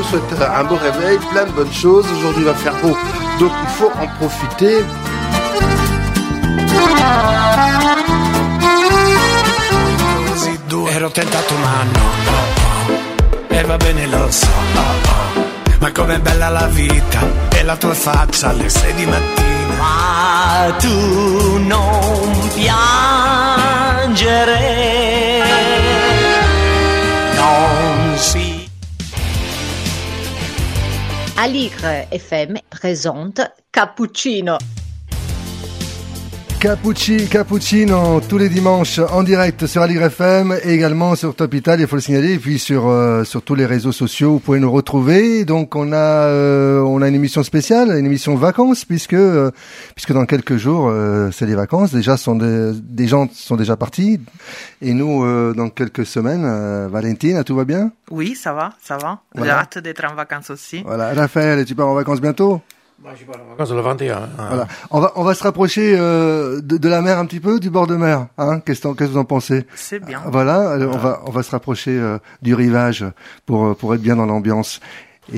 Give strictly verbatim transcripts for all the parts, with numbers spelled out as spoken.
souhaite un beau réveil, plein de bonnes choses. Aujourd'hui il va faire beau, donc il faut en profiter. Ero tentato ma no, oh, oh. E va bene lo so, oh, oh. Ma com'è bella la vita e la tua faccia alle sei di mattina. Ma tu non piangere, non si. Aligre F M présente Cappuccino. Cappucci, Cappuccino tous les dimanches en direct sur Aligre F M et également sur Top Italia, il faut le signaler, et puis sur euh, sur tous les réseaux sociaux vous pouvez nous retrouver. Donc on a euh, on a une émission spéciale, une émission vacances puisque euh, puisque dans quelques jours euh, c'est les vacances. Déjà sont des, des gens sont déjà partis et nous euh, dans quelques semaines. euh, Valentina, tout va bien? Oui, ça va, ça va. Voilà. J'ai hâte d'être en vacances aussi. Voilà, Raphaël, tu pars en vacances bientôt? Bah, je pars en vacances le vingt et un. Hein. Voilà. On va, on va se rapprocher euh, de, de la mer un petit peu, du bord de mer. Hein, qu'est-ce, qu'est-ce que vous en pensez? C'est bien. Voilà, alors, on va, on va se rapprocher euh, du rivage pour pour être bien dans l'ambiance. Et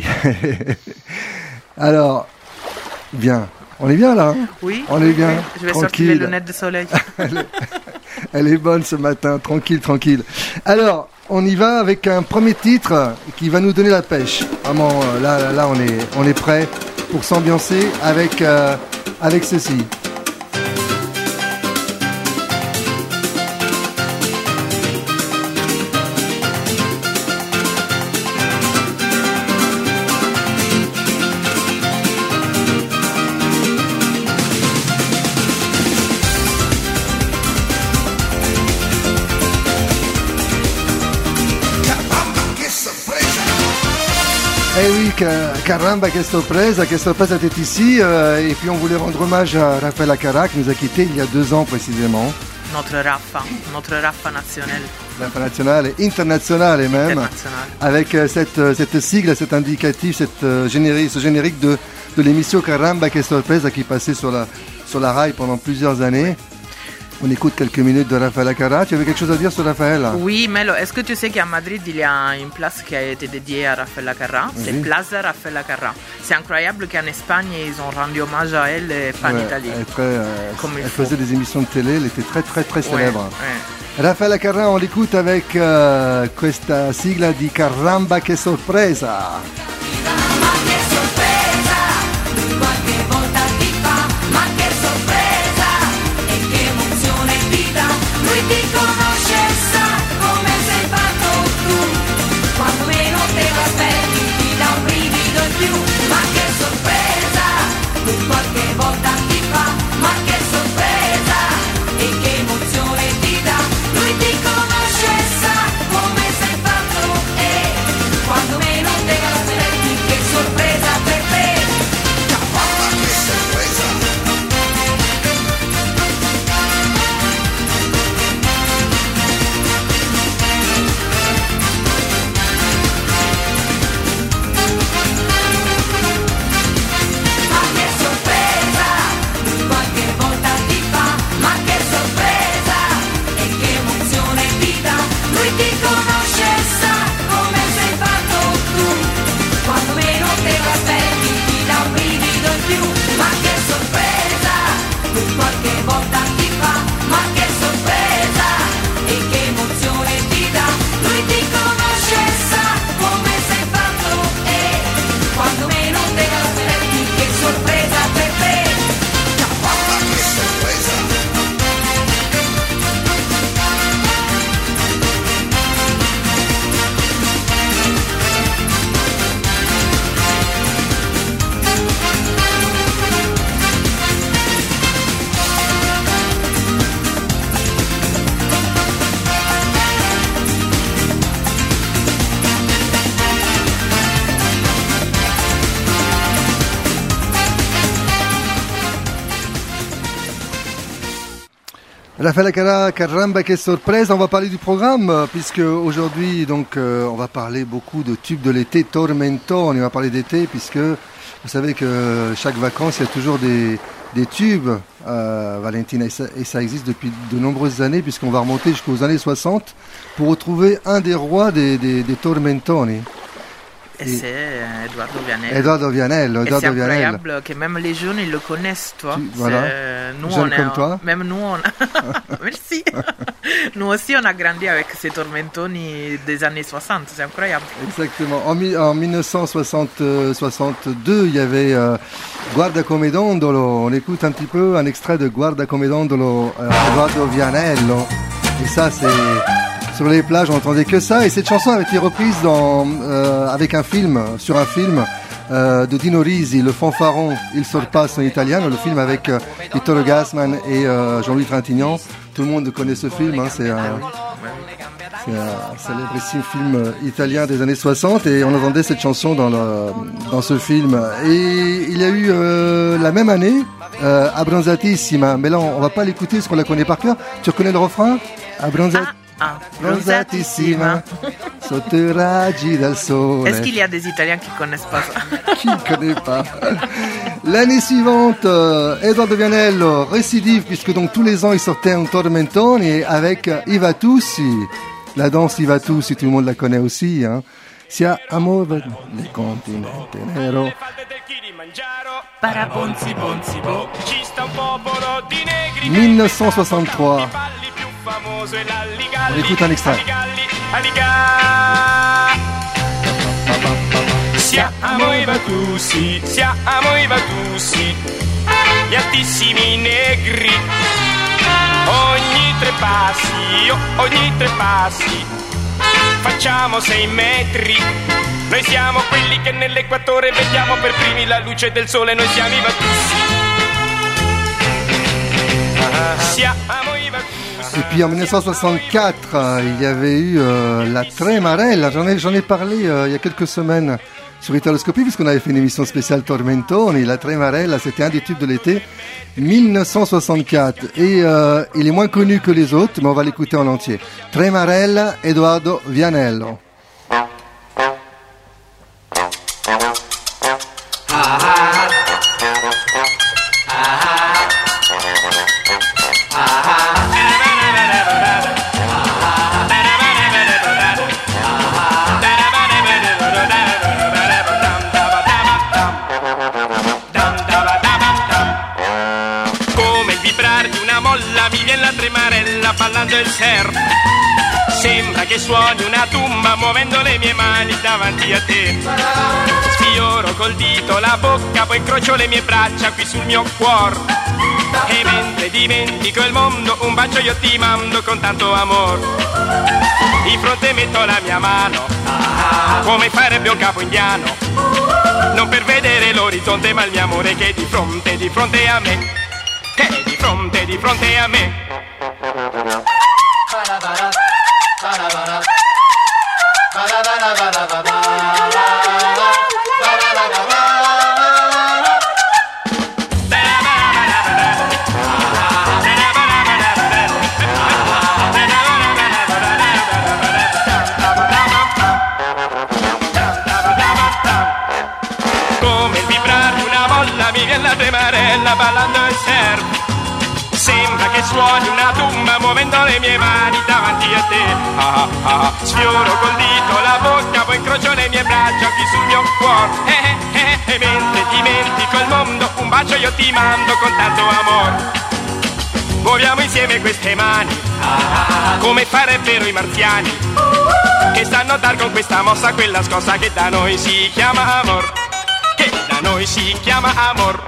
alors, bien. On est bien là. Hein, oui. On est bien. Oui. Je vais tranquille. sortir les lunettes de soleil. elle, est, elle est bonne ce matin, tranquille, tranquille. Alors, on y va avec un premier titre qui va nous donner la pêche. Vraiment, là, là, là on est, on est prêt pour s'ambiancer avec, euh, avec ceci. Eh oui, caramba, che sorpresa, che sorpresa d'être ici. Euh, et puis on voulait rendre hommage à Raffaella Carrà qui nous a quittés il y a deux ans précisément. Notre Raffa, notre Raffa nazionale. Raffa nazionale, internationale même. Internationale. Avec euh, cette, euh, cette sigle, cet indicatif, cette, euh, générique, ce générique de, de l'émission Caramba, che sorpresa qui passait sur la, sur la Rai pendant plusieurs années. On écoute quelques minutes de Raffaella Carrà. Tu avais quelque chose à dire sur Raffaella? Oui, Melo, est-ce que tu sais qu'à Madrid, il y a une place qui a été dédiée à Raffaella Carrà? Oui. C'est Plaza Raffaella Carrà. C'est incroyable qu'en Espagne, ils ont rendu hommage à elle et pas Ouais, en Italie. Elle, très, euh, Comme il elle faut. faisait des émissions de télé, elle était très très très célèbre. Ouais, ouais. Raffaella Carrà, on l'écoute avec euh, questa sigla di Caramba che sorpresa. Raffaella Carrà, caramba che sorpresa. On va parler du programme puisque aujourd'hui donc euh, on va parler beaucoup de tubes de l'été, Tormentone. On va parler d'été puisque vous savez que chaque vacances il y a toujours des, des tubes, euh, Valentina, et ça, et ça existe depuis de nombreuses années puisqu'on va remonter jusqu'aux années soixante pour retrouver un des rois des, des, des Tormentoni. Et, et c'est Eduardo Vianello. Eduardo Vianello. Et Eduardo c'est Vianello. incroyable que même les jeunes, ils le connaissent, toi. Tu, voilà. Nous, Jeune on comme est, toi. Même nous, on Merci. Nous aussi, on a grandi avec ces tormentoni des années soixante. C'est incroyable. Exactement. En, mi- en dix-neuf cent soixante-deux, il y avait euh, Guarda come dondolo. On écoute un petit peu un extrait de Guarda come dondolo, euh, Eduardo Vianello. Et ça, c'est... Sur les plages, on n'entendait que ça. Et cette chanson a été reprise dans, euh, avec un film, sur un film euh, de Dino Risi, Le Fanfaron, Il Sorpasso en italien, le film avec euh, Vittorio Gassman et euh, Jean-Louis Trintignant. Tout le monde connaît ce film, hein, c'est un, c'est un célébrissime film italien des années soixante et on entendait cette chanson dans, le, dans ce film. Et il y a eu euh, la même année, euh, Abbronzatissima, mais là on, on va pas l'écouter parce qu'on la connaît par cœur. Tu reconnais le refrain? Abbronzatissima. Ah, Bronzatissima, sotto i raggi del sole. Est-ce qu'il y a des Italiens qui ne connaissent pas ça? Qui ne connaît pas? L'année suivante, euh, Eduardo Vianello, récidive, puisque donc tous les ans il sortait un tormentone avec euh, I Va Tussi. La danse I Va Tussi, tout le monde la connaît aussi. Hein. Sia amore le continente nero. dix-neuf cent soixante-trois. On écoute un extrait. Siamo i Vatussi, siamo i Vatussi, gli altissimi negri. Ogni tre passi, oh, ogni tre passi, facciamo sei metri. Noi siamo quelli che nell'equatore vediamo per primi la luce del sole, noi siamo i Vatussi. Siamo i Vatussi. Et puis en dix-neuf cent soixante-quatre, il y avait eu euh, la Tremarella. J'en ai, j'en ai parlé euh, il y a quelques semaines sur Italoscopie, puisqu'on avait fait une émission spéciale Tormentone. La Tremarella, c'était un des tubes de l'été, dix-neuf cent soixante-quatre. Et euh, il est moins connu que les autres, mais on va l'écouter en entier. Tremarella, Eduardo Vianello. Ballando il surf, sembra che suoni una tumba muovendo le mie mani davanti a te. Sfioro col dito la bocca, poi incrocio le mie braccia qui sul mio cuore. E mentre dimentico il mondo, un bacio io ti mando con tanto amor. Di fronte metto la mia mano, come farebbe un capo indiano. Non per vedere l'orizzonte, ma il mio amore che è di fronte, di fronte a me. Che è di fronte, di fronte a me. Come il vibrare di una molla mi viene la tremarella ballando il surf. Sembra che suoni una tumba muovendo le mie mani davanti a te. Ah, ah, sfioro col dito la bocca, poi incrocio le mie braccia qui sul mio cuore. Eh, eh, e mentre dimentico il mondo, un bacio io ti mando con tanto amore. Muoviamo insieme queste mani, come farebbero i marziani, che sanno dar con questa mossa quella scossa che da noi si chiama amor. Che da noi si chiama amor.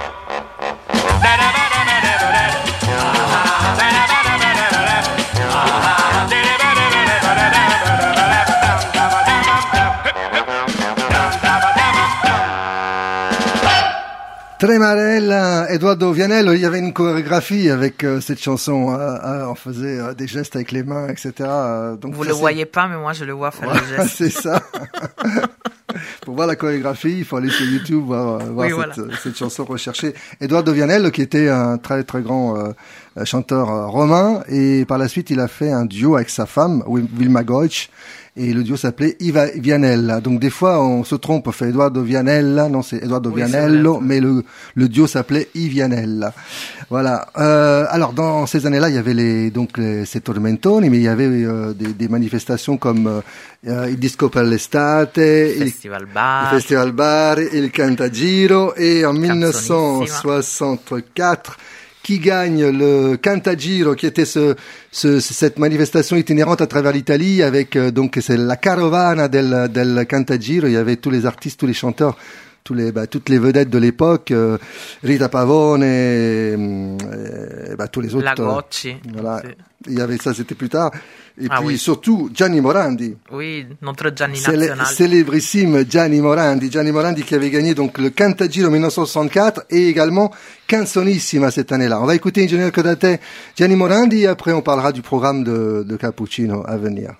Tremarella, Eduardo Vianello, il y avait une chorégraphie avec euh, cette chanson. Euh, euh, on faisait euh, des gestes avec les mains, et cetera. Donc vous ça, le c'est... voyez pas, mais moi je le vois faire voilà, le geste. C'est ça. Pour voir la chorégraphie, il faut aller sur YouTube voir, voir oui, cette, voilà. cette chanson recherchée. Eduardo Vianello, qui était un très très grand euh, chanteur euh, romain, et par la suite il a fait un duo avec sa femme, Vilma Goich, et le duo s'appelait Iva Vianella. Donc des fois on se trompe, on fait Eduardo Vianella, non c'est Eduardo oui, Vianello, c'est mais le, le duo s'appelait I Vianella. Voilà. Euh, alors dans ces années-là, il y avait les donc les, ces tormentoni, mais il y avait euh, des, des manifestations comme euh, il Disco per l'estate, il Festival Bar, il Festival Bar, il Cantagiro, et en mille neuf cent soixante-quatre qui gagne le Cantagiro, qui était ce, ce, cette manifestation itinérante à travers l'Italie avec euh, donc c'est la carovana del, del Cantagiro. Il y avait tous les artistes, tous les chanteurs, tous les bah, toutes les vedettes de l'époque, euh, Rita Pavone, euh, bah, tous les autres. La Gocci. Euh, voilà. Sì. Il y avait ça, c'était plus tard. Et ah, puis oui. surtout Gianni Morandi. Oui, notre Gianni Célé- nazionale. Célébrissime Gianni Morandi. Gianni Morandi qui avait gagné donc le Cantagiro mille neuf cent soixante-quatre et également Canzonissima cette année-là. On va écouter Ingegner Codate, Gianni Morandi, et après on parlera du programme de, de Cappuccino à venir.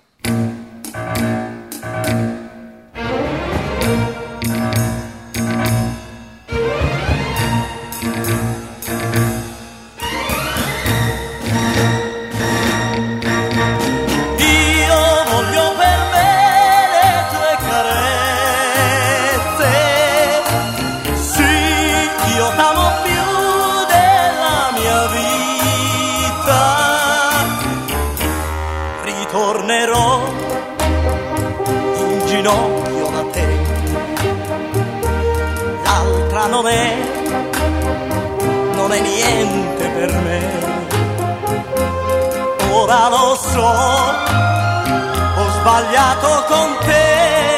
Non è, non è niente per me. Ora lo so, ho sbagliato con te.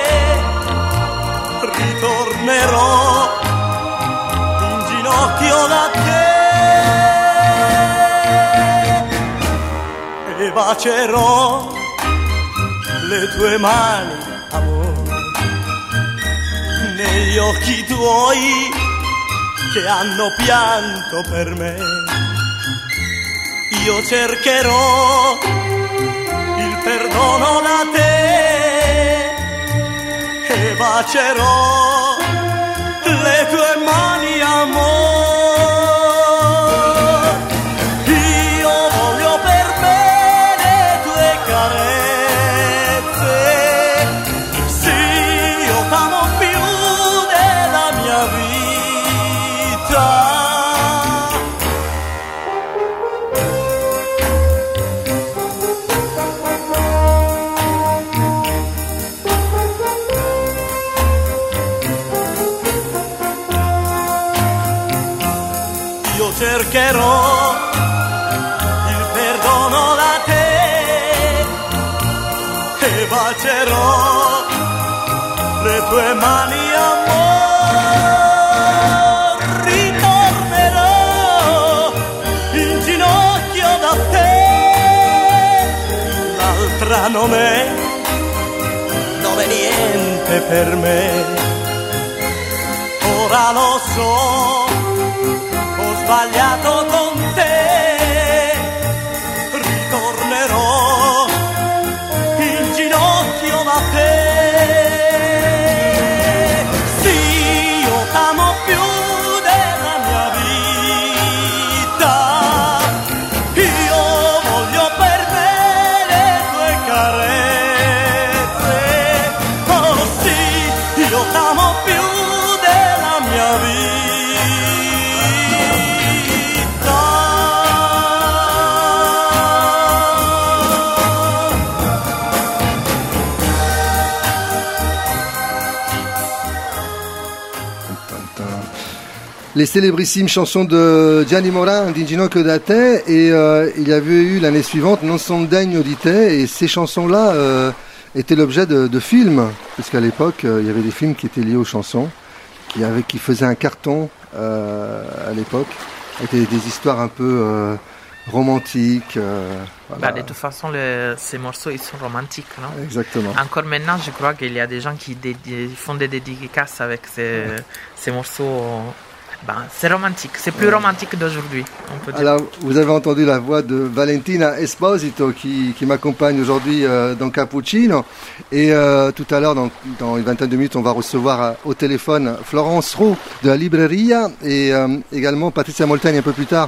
Ritornerò in ginocchio da te e bacerò le tue mani, amore, negli occhi tuoi che hanno pianto per me. Io cercherò il perdono da te e bacerò le tue mani, amore. Io voglio per me le tue carezze. Sì, io t'amo più della mia vita. Cercherò il perdono da te e bacerò le tue mani, amore. Ritornerò in ginocchio da te. L'altra non è, non è niente per me. Ora lo so, sbagliato con te, ritornerò in ginocchio da te. Sì, io t'amo più della mia vita. Io voglio per me le tue carezze. Oh sì, io t'amo più della mia vita. Les célébrissimes chansons de Gianni Morandi, In ginocchio da te, et euh, il y avait eu l'année suivante Non son degno di te, et ces chansons-là euh, étaient l'objet de, de films, puisqu'à l'époque euh, il y avait des films qui étaient liés aux chansons, qui, avaient, qui faisaient un carton euh, à l'époque, avec des, des histoires un peu euh, romantiques. Euh, voilà. Bah, de toute façon, le, ces morceaux ils sont romantiques, non? Exactement. Encore maintenant, je crois qu'il y a des gens qui dédi- font des dédicaces avec ces, ouais. ces morceaux. Ben, c'est romantique, c'est plus ouais. romantique d'aujourd'hui, on peut dire. Alors, vous avez entendu la voix de Valentina Esposito qui, qui m'accompagne aujourd'hui euh, dans Cappuccino. Et euh, tout à l'heure, dans, dans une vingtaine de minutes, on va recevoir euh, au téléphone Florence Roux de la Libreria et euh, également Patricia Molteni un peu plus tard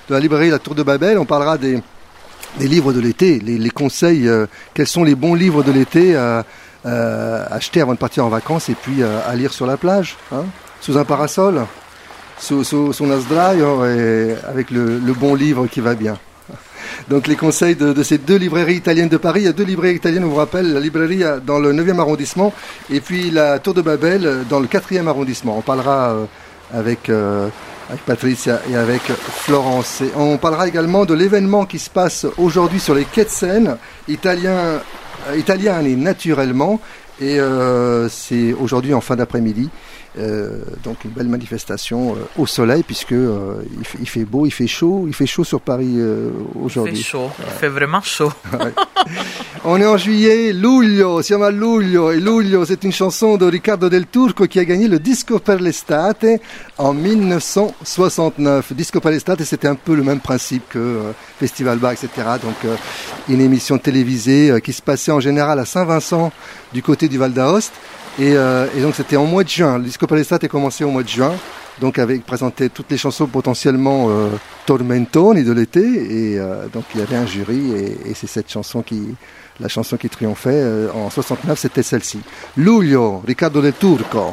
de la librairie La Tour de Babel. On parlera des, des livres de l'été, les, les conseils, euh, quels sont les bons livres de l'été à euh, acheter avant de partir en vacances et puis euh, à lire sur la plage, hein, sous un parasol, sous, sous, sous un sdraio, et avec le, le bon livre qui va bien. Donc les conseils de, de ces deux librairies italiennes de Paris. Il y a deux librairies italiennes, on vous rappelle, la librairie dans le neuvième arrondissement et puis la Tour de Babel dans le quatrième arrondissement. On parlera euh, avec, euh, avec Patricia et avec Florence. Et on parlera également de l'événement qui se passe aujourd'hui sur les quais de Seine, italien, euh, italiani naturellement. Et euh, c'est aujourd'hui en fin d'après-midi. Euh, donc une belle manifestation euh, au soleil puisque euh, il, fait, il fait beau, il fait chaud, il fait chaud sur Paris euh, aujourd'hui. Il fait chaud, ouais. Il fait vraiment chaud. Ouais. On est en juillet, Luglio, siamo a luglio et Luglio c'est une chanson de Riccardo Del Turco qui a gagné le Disco per l'estate en dix-neuf cent soixante-neuf. Disco per l'estate c'était un peu le même principe que euh, Festival Bar, et cetera. Donc euh, une émission télévisée euh, qui se passait en général à Saint-Vincent du côté du Val d'Aoste. Et, euh, et donc c'était en mois de juin. Le Disco per l'estate est commencé au mois de juin, donc avec présenté toutes les chansons potentiellement euh, tormentoni de l'été. Et euh, donc il y avait un jury et, et c'est cette chanson qui, la chanson qui triomphait euh, en soixante-neuf, c'était celle-ci. Luglio, Riccardo Del Turco.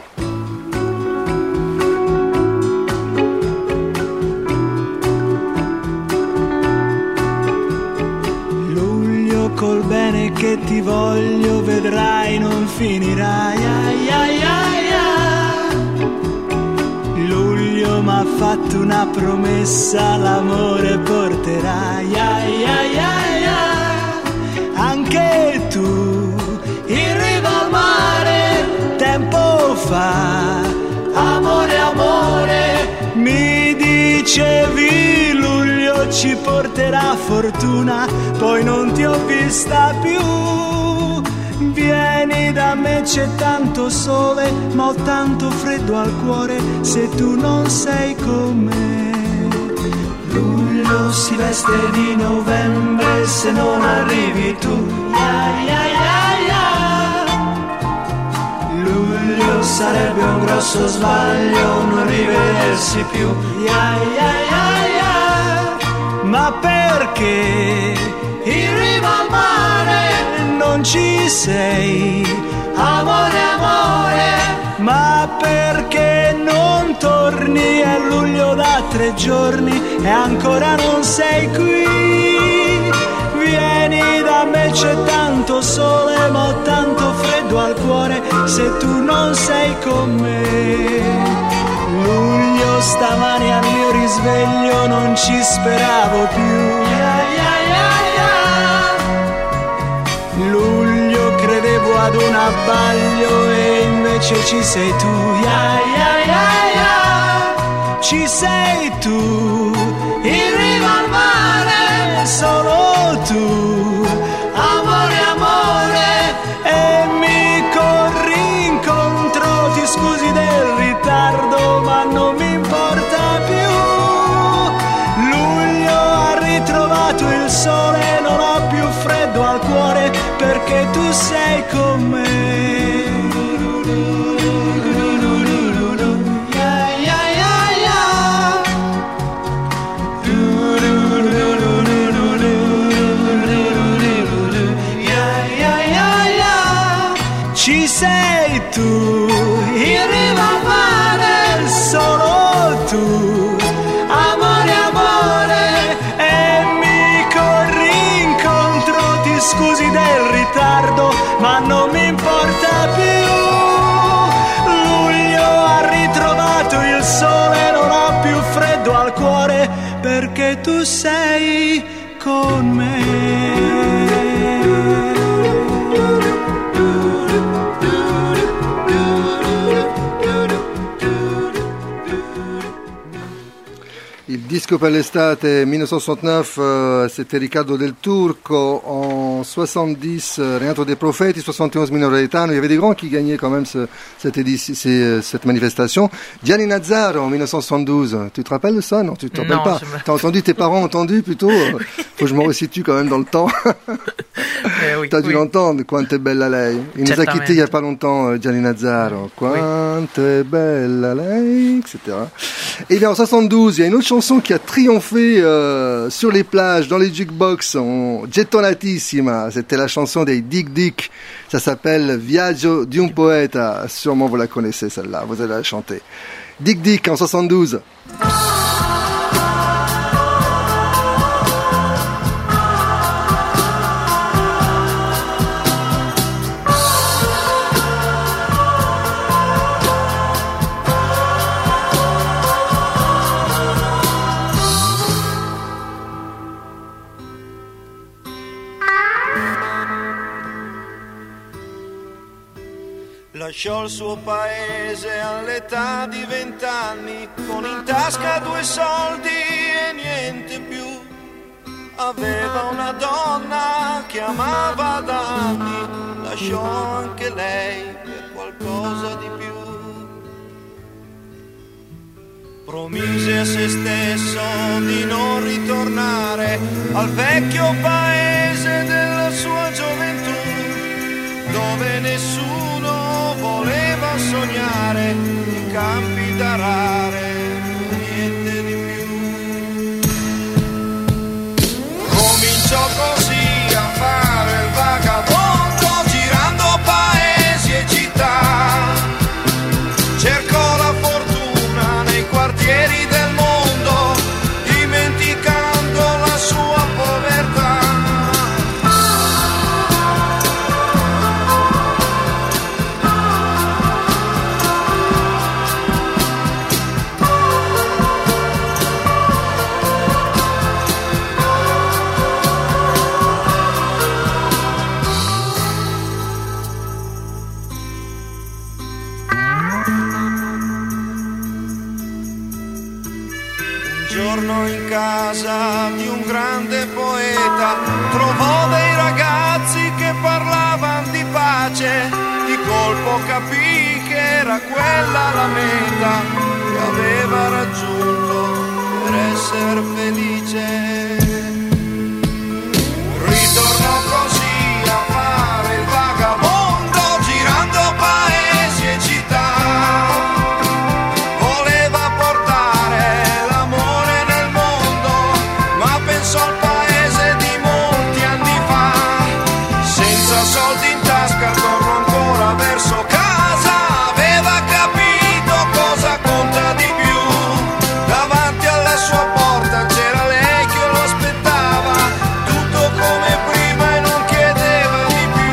Col bene che ti voglio vedrai non finirai, ai, ai, ai, ai. Luglio m'ha fatto una promessa, l'amore porterai, ai, ai, ai, ai. Anche tu in riva al mare tempo fa, amore, amore, mi dicevi luglio ci porterà fortuna, poi non ti ho vista più. Vieni da me, c'è tanto sole, ma ho tanto freddo al cuore se tu non sei con me. Luglio si veste di novembre se non arrivi tu. Ai, ai, ai, ai. Luglio sarebbe un grosso sbaglio non rivedersi più. Ai, ai, ai, ai. Ma perché in riva al mare non ci sei, amore, amore? Ma perché non torni? È luglio da tre giorni e ancora non sei qui. Vieni da me, c'è tanto sole, ma ho tanto freddo al cuore se tu non sei con me. Luglio stamani al mio risveglio non ci speravo più. Ai, ai, ai, ai. Luglio credevo ad un abbaglio e invece ci sei tu. Ai, ai, ai, ai. Ci sei tu in riva al mare, solo tu, amore, amore, e mi corri incontro, ti scusi del ritardo ma non mi importa più. Luglio ha ritrovato il sole, non ho più freddo al cuore perché tu sei con me. Ci sei tu in riva al mare, solo tu, amore, amore, e mi corri incontro, ti scusi del ritardo ma non mi importa più. Luglio ha ritrovato il sole, non ho più freddo al cuore perché tu sei con me. Il Disco per l'estate dix-neuf cent soixante-neuf, euh, c'était Riccardo Del Turco. En soixante-dix, euh, Renato De Profeti, soixante et onze Mino Reitano. Il y avait des grands qui gagnaient quand même ce, cette, édition, ces, cette manifestation. Gianni Nazzaro en dix-neuf cent soixante-douze. Tu te rappelles de ça? Non, tu te rappelles pas. Me... T'as entendu, tes parents ont entendu plutôt? Faut que je me resitue quand même dans le temps. Eh oui, T'as dû oui. l'entendre, Quanto è bella lei. Il nous a Certamente. quitté il n'y a pas longtemps, euh, Gianni Nazzaro. Quanto è bella lei, et cetera. Et bien en soixante-douze, il y a une autre chanson qui a triomphé euh, sur les plages, dans les jukebox, en gettonatissima. C'était la chanson des Dick Dick. Ça s'appelle Viaggio di un poeta. Sûrement vous la connaissez celle-là, vous allez la chanter. Dick Dick en soixante-douze. Lasciò il suo paese all'età di vent'anni, con in tasca due soldi e niente più. Aveva una donna che amava da anni, lasciò anche lei per qualcosa di più. Promise a se stesso di non ritornare al vecchio paese della sua gioventù, dove nessuno voleva sognare in campi d'arare, niente di più. Cominciò così a fare il vagabondo, girando paesi e città. Cercò la fortuna nei quartieri del mondo, dimenticando la sua povertà. In casa di un grande poeta trovò dei ragazzi che parlavano di pace. Di colpo capì che era quella la meta che aveva raggiunto per essere felice. Ritornò così a fare il vagabondo, girando paesi e città. Al paese di molti anni fa, senza soldi in tasca tornò ancora verso casa. Aveva capito cosa conta di più, davanti alla sua porta c'era lei che lo aspettava, tutto come prima e non chiedeva di più.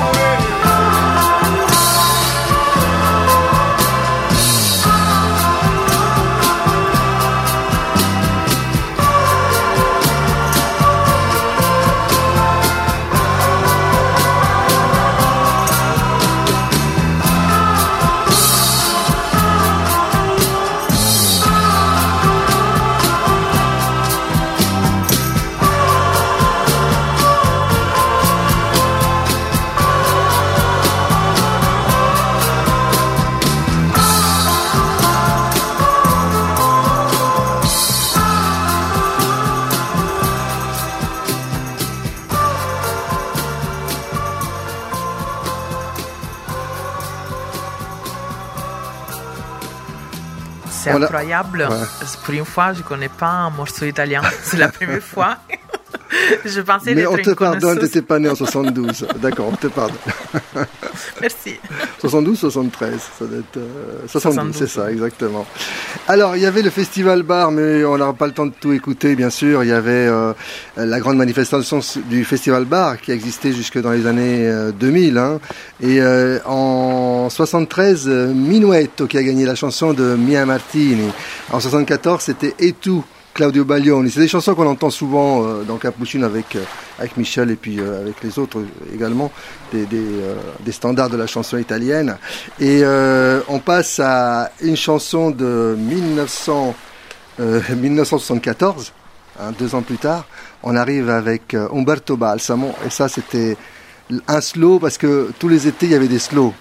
C'est incroyable. Ouais. Pour une fois, je ne connais pas un morceau italien. C'est la première fois. Je pensais Mais d'être on te une pardonne, tu n'étais pas né en soixante-douze. D'accord, on te pardonne. Merci. soixante-douze, soixante-treize, ça doit être euh, soixante-douze, c'est ça, exactement. Alors, il y avait le Festival Bar, mais on n'aura pas le temps de tout écouter, bien sûr. Il y avait euh, la grande manifestation du Festival Bar qui existait jusque dans les années euh, deux mille. Hein. Et euh, en soixante-treize, euh, Minuetto qui a gagné la chanson de Mia Martini. En soixante-quatorze, c'était Et tu, Claudio Baglioni. C'est des chansons qu'on entend souvent euh, dans Cappuccino avec, euh, avec Michel et puis euh, avec les autres également, des, des, euh, des standards de la chanson italienne. Et euh, on passe à une chanson de mille neuf cents, euh, mille neuf cent soixante-quatorze, hein, deux ans plus tard. On arrive avec euh, Umberto Balsamo, et ça c'était un slow, parce que tous les étés il y avait des slows.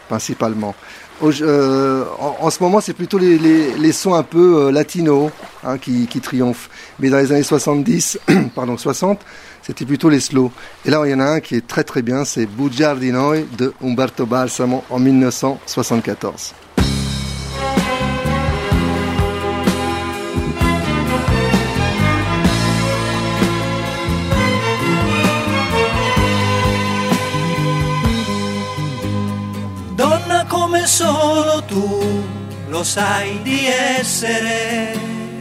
principalement. Au, euh, en, en ce moment, c'est plutôt les, les, les sons un peu euh, latinos hein, qui, qui triomphent. Mais dans les années soixante-dix, pardon, soixante, c'était plutôt les slow. Et là, il y en a un qui est très très bien, c'est Bugiardo di Noi de Umberto Balsamo en dix-neuf cent soixante-quatorze. Donna come solo tu lo sai di essere,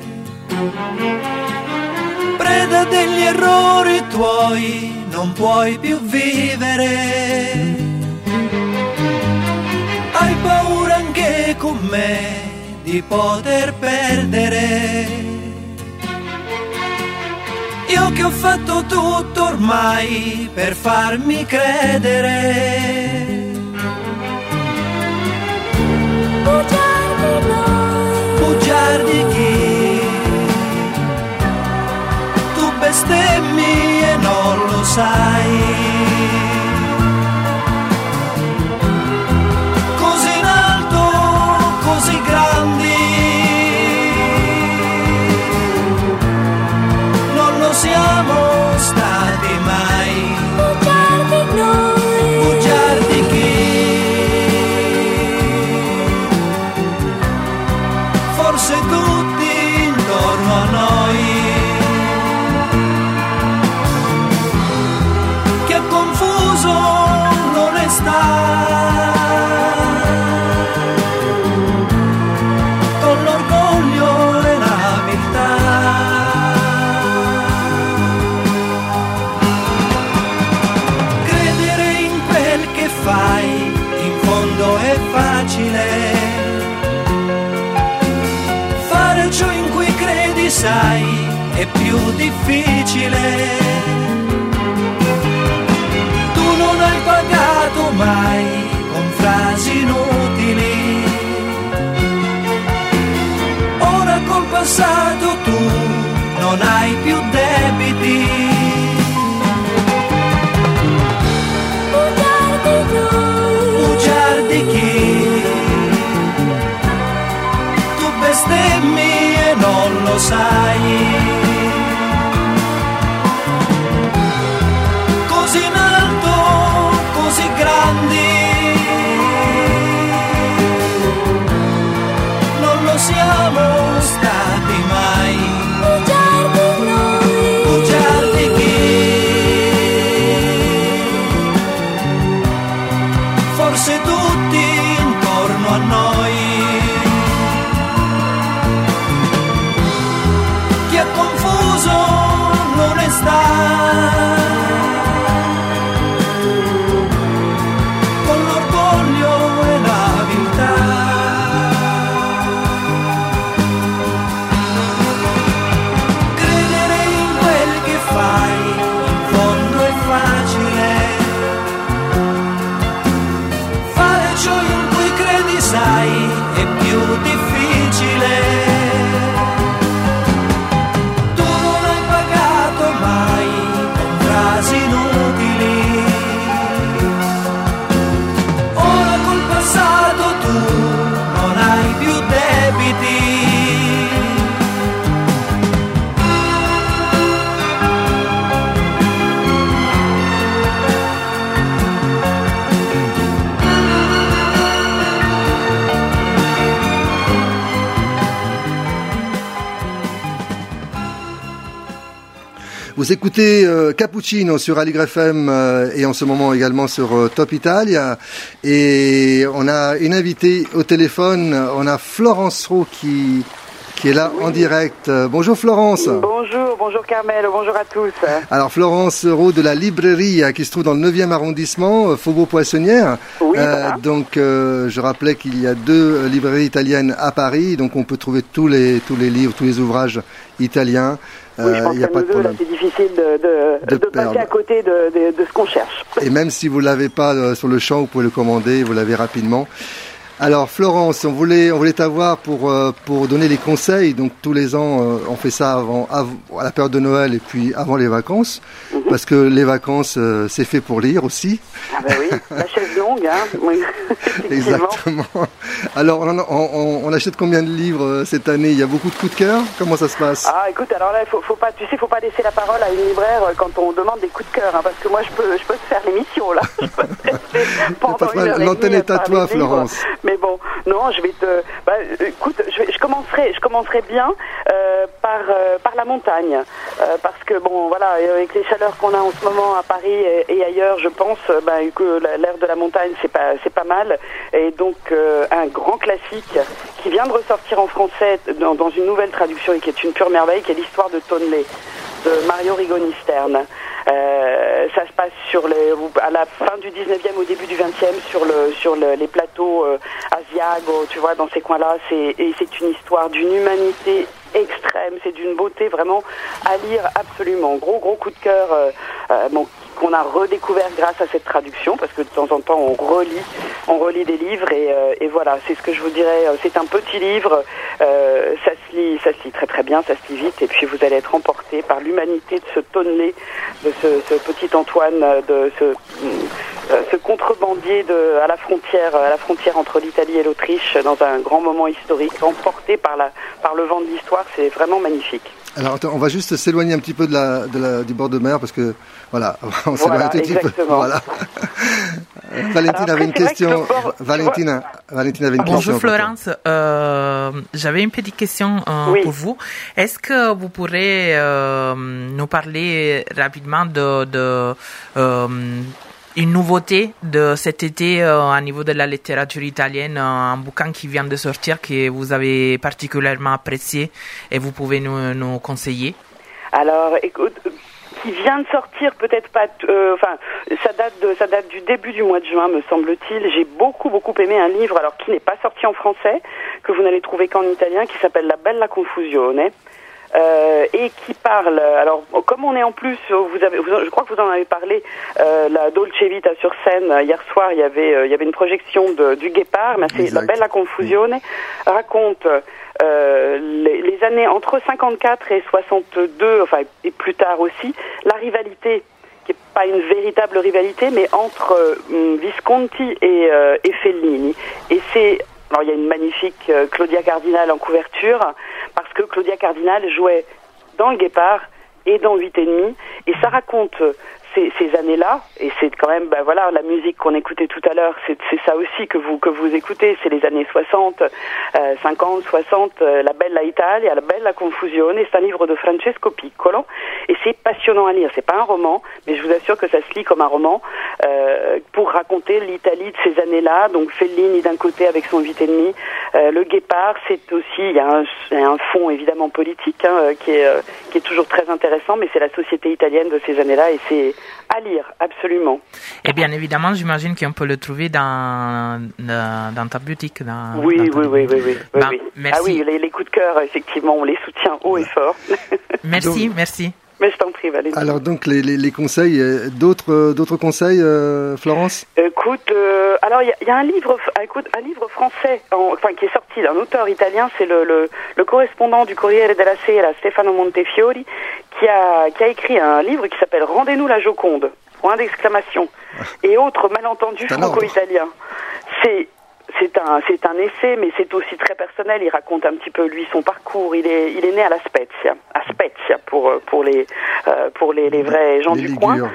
preda degli errori tuoi non puoi più vivere, hai paura anche con me di poter perdere, io che ho fatto tutto ormai per farmi credere. Bugiardi noi, bugiardi chi? Tu bestemmi e non lo sai. Così in alto, così grandi, non lo siamo stati mai. Bugiardi noi, bugiardi chi? Forse tutti intorno a noi, che ha confuso l'onestà con l'orgoglio e la viltà. Credere in quel che fai in fondo è facile, ciò in cui credi sai è più difficile. Tu non hai pagato mai con frasi inutili, ora col passato tu non hai più debiti. Bugiardi noi, bugiardi chi? Bestemmi e non lo sai. Così in alto, così grandi, non lo siamo stati mai. Bugiardi noi, bugiardi chi? Forse tutti intorno a noi, ha confuso l'onestà con l'orgoglio e la viltà. Credere in quel che fai in fondo è facile, fare ciò in cui credi sai è più difficile. Inutili, ora col passato tu non hai più debiti. Vous écoutez euh, Cappuccino sur Aligre F M euh, et en ce moment également sur euh, Top Italia. Et on a une invitée au téléphone, on a Florence Roux qui, qui est là oui. en direct. Bonjour Florence. Bonjour, bonjour Carmel, bonjour à tous. Alors Florence Roux de la Librairie qui se trouve dans le neuvième arrondissement, Faubourg Poissonnière. Oui, euh, voilà. Donc euh, je rappelais qu'il y a deux librairies italiennes à Paris, donc on peut trouver tous les, tous les livres, tous les ouvrages italiens. Oui, je pense euh, y a que pas nous de deux, là, c'est difficile de, de, de, de passer à côté de, de, de ce qu'on cherche. Et même si vous ne l'avez pas euh, sur le champ, vous pouvez le commander, vous l'avez rapidement. Alors Florence, on voulait, on voulait t'avoir pour, euh, pour donner les conseils. Donc tous les ans, euh, on fait ça avant, avant, à la période de Noël et puis avant les vacances. Mm-hmm. Parce que les vacances, euh, c'est fait pour lire aussi. Ah ben oui, la chaise longue. hein. Oui. Exactement. Alors, on, en a- on, on- on achète combien de livres euh, cette année? Il y a beaucoup de coups de cœur? Comment ça se passe? Ah, écoute, alors là, il faut, faut pas, tu sais, faut pas laisser la parole à une libraire euh, quand on demande des coups de cœur, hein, parce que moi, je peux, je peux te faire l'émission là. Je peux te rester pendant Pas de une heure problème. et L'antenne demie à est à parler toi, de livres. Florence. Mais bon, non, je vais te, bah, écoute, je, vais- je commencerai, je commencerai bien euh, par euh, par la montagne, euh, parce que bon, voilà, avec les chaleurs qu'on a en ce moment à Paris et, et ailleurs, je pense, euh, bah, que la- l'air de la montagne, c'est pas, c'est pas mal, et donc euh, un grand classique qui vient de ressortir en français dans, dans une nouvelle traduction et qui est une pure merveille, qui est l'histoire de Tonlé de Mario Rigoni Stern. Euh, ça se passe sur les, à la fin du dix-neuvième, au début du vingtième, sur le, sur le, les plateaux euh, Asiago, tu vois, dans ces coins-là. C'est, et c'est une histoire d'une humanité extrême, c'est d'une beauté vraiment à lire absolument. Gros, gros coup de cœur, euh, euh, bon, qu'on a redécouvert grâce à cette traduction, parce que de temps en temps on relit, on relit des livres et, euh, et voilà, c'est ce que je vous dirais. C'est un petit livre, euh, ça se lit, ça se lit très très bien, ça se lit vite, et puis vous allez être emporté par l'humanité de ce Tonlé, de ce, ce petit Antoine, de ce, euh, ce contrebandier de, à la frontière, à la frontière entre l'Italie et l'Autriche, dans un grand moment historique, emporté par la, par le vent de l'histoire. C'est vraiment magnifique. Alors, attends, on va juste s'éloigner un petit peu de la, de la, du bord de mer parce que, voilà, on s'éloigne Voilà, un tout petit peu. exactement. Voilà. Valentine Alors après, avait une c'est vrai que question. le bord- Valentina, Valentine avait une question. Bonjour pour toi. Florence, euh, j'avais une petite question euh, Oui. pour vous. Est-ce que vous pourrez euh, nous parler rapidement de, de euh, une nouveauté de cet été euh, au niveau de la littérature italienne, euh, un bouquin qui vient de sortir que vous avez particulièrement apprécié et vous pouvez nous, nous conseiller? Alors, écoute, euh, qui vient de sortir, peut-être pas. euh, Enfin, ça date de, ça date du début du mois de juin, me semble-t-il. J'ai beaucoup, beaucoup aimé un livre, alors qui n'est pas sorti en français, que vous n'allez trouver qu'en italien, qui s'appelle La Bella Confusione. Euh, et qui parle, alors comme on est en plus, vous avez, vous, je crois que vous en avez parlé, euh, la Dolce Vita sur scène, hier soir il y avait, euh, il y avait une projection de, du Guépard, mais c'est Exact. La Bella Confusione, raconte euh, les, les années entre cinquante-quatre et soixante-deux, enfin et plus tard aussi, la rivalité, qui n'est pas une véritable rivalité, mais entre euh, Visconti et, euh, et Fellini, et c'est... Alors il y a une magnifique euh, Claudia Cardinal en couverture, parce que Claudia Cardinal jouait dans Le Guépard et dans Huit et demi, et ça raconte euh, ces, ces années-là, et c'est quand même, ben voilà, la musique qu'on écoutait tout à l'heure, c'est, c'est ça aussi que vous que vous écoutez, c'est les années soixante, euh, cinquante, soixante, euh, La Bella Italia, La Bella Confusione, c'est un livre de Francesco Piccolo, et c'est passionnant à lire. C'est pas un roman, mais je vous assure que ça se lit comme un roman, euh, pour raconter l'Italie de ces années-là. Donc Fellini d'un côté avec son Huit et demi, euh, Le Guépard, c'est aussi, il y a un, il y a un fond évidemment politique, hein, qui est euh, qui est toujours très intéressant, mais c'est la société italienne de ces années-là, et c'est à lire, absolument. Et bien évidemment, j'imagine qu'on peut le trouver dans, dans, dans ta boutique. Dans, Oui, dans oui, ta- oui, oui, oui, oui, Ben, oui. merci. Ah oui, les, les coups de cœur, effectivement, on les soutient haut et fort. Merci, Donc- merci. Mais je t'en prie, Valérie. Alors, donc, les, les, les conseils, euh, d'autres, euh, d'autres conseils, euh, Florence? Écoute, euh, alors il y, a- il y a un livre, ah, écoute, un livre français, en- enfin qui est sorti d'un auteur italien, c'est le, le, le correspondant du Corriere della Sera, Stefano Montefiori, qui a, qui a écrit un livre qui s'appelle Rendez-nous la Joconde, point d'exclamation, et autres malentendus C'est un ordre. franco-italiens. C'est C'est un, c'est un essai, mais c'est aussi très personnel. Il raconte un petit peu lui son parcours. Il est, il est né à La Spezia, à Spezia pour pour les euh, pour les, les vrais gens Les du Ligures. coin.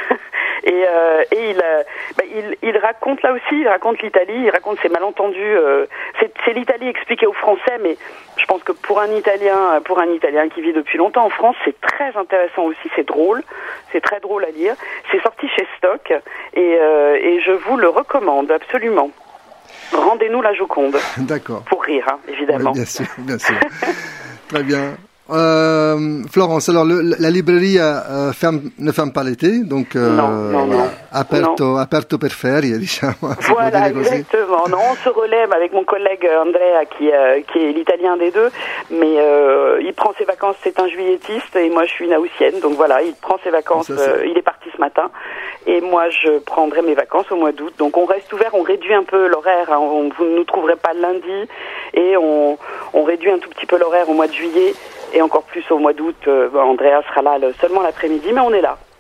Et, euh, et il, euh, bah, il, il raconte là aussi, il raconte l'Italie, il raconte ses malentendus. Euh, c'est, c'est l'Italie expliquée aux Français, mais je pense que pour un Italien, pour un Italien qui vit depuis longtemps en France, c'est très intéressant aussi. C'est drôle, c'est très drôle à lire. C'est sorti chez Stock et, euh, et je vous le recommande absolument. Rendez-nous la Joconde. D'accord. Pour rire, hein, évidemment. Oui, bien sûr, bien sûr. Très bien. Euh, Florence, alors le, la librairie euh, ferme, ne ferme pas l'été, donc euh, non, non, non. Aperto, aperto per ferie, diciamo. Voilà, exactement. Non, on se relève avec mon collègue Andrea qui, euh, qui est l'italien des deux, mais euh, il prend ses vacances, c'est un juillettiste, et moi je suis une haussienne, donc voilà, il prend ses vacances, Ça, euh, il est parti ce matin, et moi je prendrai mes vacances au mois d'août, donc on reste ouvert, on réduit un peu l'horaire, hein, on, vous ne nous trouverez pas le lundi, et on, on réduit un tout petit peu l'horaire au mois de juillet, et encore plus au mois d'août, euh, ben, Andrea sera là le, seulement l'après-midi, mais on est là.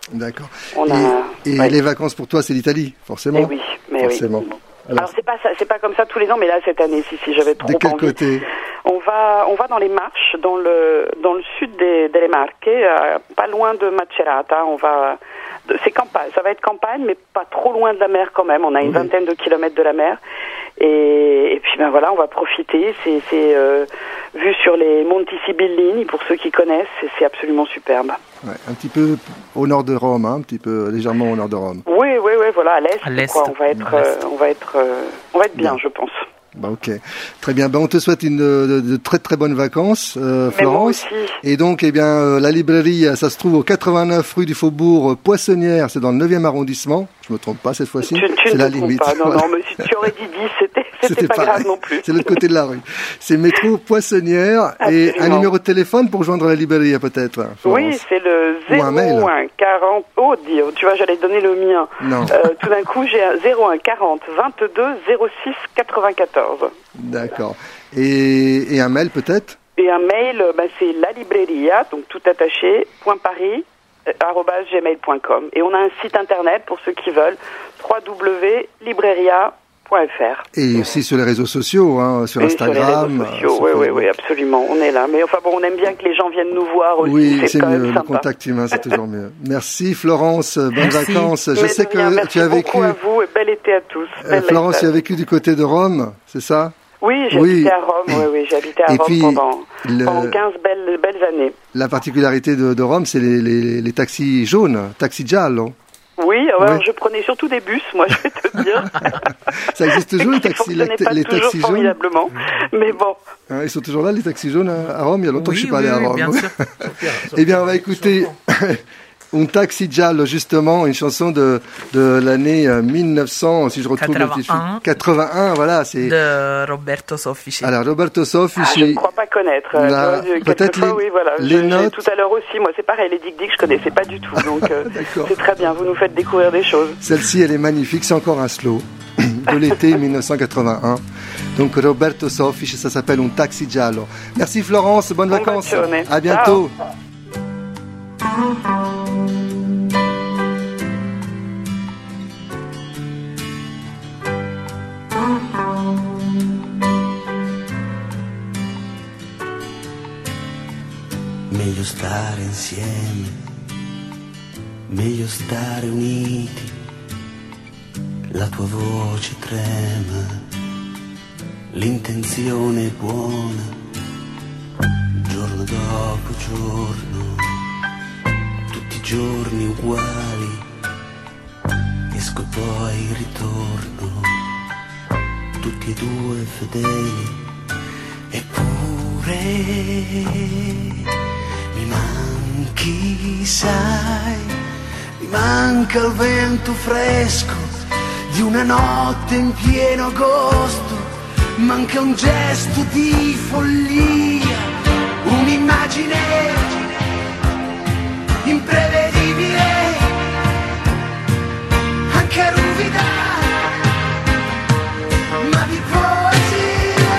D'accord. On et a- et ouais. les vacances pour toi, c'est l'Italie, forcément. Mais oui, mais forcément. oui. Alors, Alors c'est pas ça, c'est pas comme ça tous les ans, mais là cette année, si si j'avais trop de quel envie. côté? On va on va dans les Marches, dans le dans le sud des delle Marche, euh, pas loin de Macerata. On va de- c'est campagne, ça va être campagne, mais pas trop loin de la mer quand même. On a une Oui. vingtaine de kilomètres de la mer. Et, et puis ben voilà, on va profiter. C'est c'est euh, vu sur les Monti Sibillini pour ceux qui connaissent, c'est, c'est absolument superbe. Ouais, un petit peu au nord de Rome, hein, un petit peu légèrement au nord de Rome. Oui, oui, oui, voilà, à l'est. À l'est. Quoi, on va être, À l'est. euh, on va être, euh, on va être bien, Bien. je pense. Bah, ok, très bien. Ben, on te souhaite une de, de très très bonnes vacances, euh, Mais moi Florence. aussi. Et donc, eh bien, euh, la librairie, ça se trouve au quatre-vingt-neuf rue du Faubourg euh, Poissonnière. C'est dans le neuvième arrondissement. Je me trompe pas cette fois-ci. Tu, tu C'est ne la te trompes limite. pas. Non, Voilà. non, mais si tu aurais dit dix, c'était, c'était, pas pareil. grave non plus. C'est l'autre côté de la rue. C'est métro Poissonnière et un Absolument. numéro de téléphone pour joindre la librairie peut-être. Florence. Oui, c'est le Ou un mail. zéro un quarante. Oh, Dieu, tu vois, j'allais donner le mien. Non. Euh, tout d'un coup, j'ai un zéro un quarante vingt-deux zéro six quatre-vingt-quatorze. D'accord. Et, et un mail peut-être. Et un mail, euh, bah, c'est la libreria, donc tout attaché, point paris, euh, arobase gmail point com. Et on a un site internet pour ceux qui veulent, w w w point libreria point f r. Et aussi sur les réseaux sociaux, hein, sur Et Instagram. sur les réseaux sociaux, euh, sur oui, oui, Facebook. oui, absolument, on est là. Mais enfin bon, on aime bien que les gens viennent nous voir aussi, Oui, c'est, c'est quand mieux. même Le sympa. contact humain, c'est toujours mieux. Merci Florence. Bonnes Merci. vacances. Je Mais sais de rien, que merci tu as vécu. beaucoup à vous et bel été à tous. euh, Belle Florence, tu as lifestyle. vécu du côté de Rome, c'est ça? Oui, j'ai Oui. habité à Rome, oui, oui, j'ai habité à Et Rome puis, pendant, le- pendant quinze belles, belles années. La particularité de, de Rome, c'est les, les, les taxis jaunes, taxi giallo. Oui, alors Oui. je prenais surtout des bus, moi je vais te dire. Ça existe toujours les Qui taxis, fonctionnaient les, pas les toujours taxis jaunes. formidablement, mais bon. Hein, ils sont toujours là, les taxis jaunes à à Rome. Il y a longtemps que je suis pas Oui, allé oui, à Rome. bien sûr. Eh bien, on va écouter Un taxi giallo, justement, une chanson de, de l'année euh, mille neuf cents, si je retrouve le petit quatre-vingt-un. quatre-vingt-un, voilà, c'est... De Roberto Soffici. Alors, Roberto Ah, je Soffici, ne crois pas connaître. Là, Euh, tu vois, peut-être quelquefois, les- oui, voilà. les Je- j'ai notes. Tout à l'heure aussi, moi c'est pareil, les Dick Dick, je connaissais pas du tout. Donc euh, D'accord. c'est très bien, vous nous faites découvrir des choses. celle-ci, elle est magnifique, c'est encore un slow de l'été mille neuf cent quatre-vingt-un. Donc, Roberto Soffici, ça s'appelle Un taxi giallo. Merci Florence, bonnes Buon vacances. bacione. À bientôt. Meglio stare insieme, meglio stare uniti, la tua voce trema, l'intenzione è buona, giorno dopo giorno, tutti i giorni uguali, esco e poi ritorno, tutti e due fedeli, eppure mi manchi, sai, mi manca il vento fresco di una notte in pieno agosto, manca un gesto di follia, un'immagine imprevedibile, anche ruvida, ma di poesia.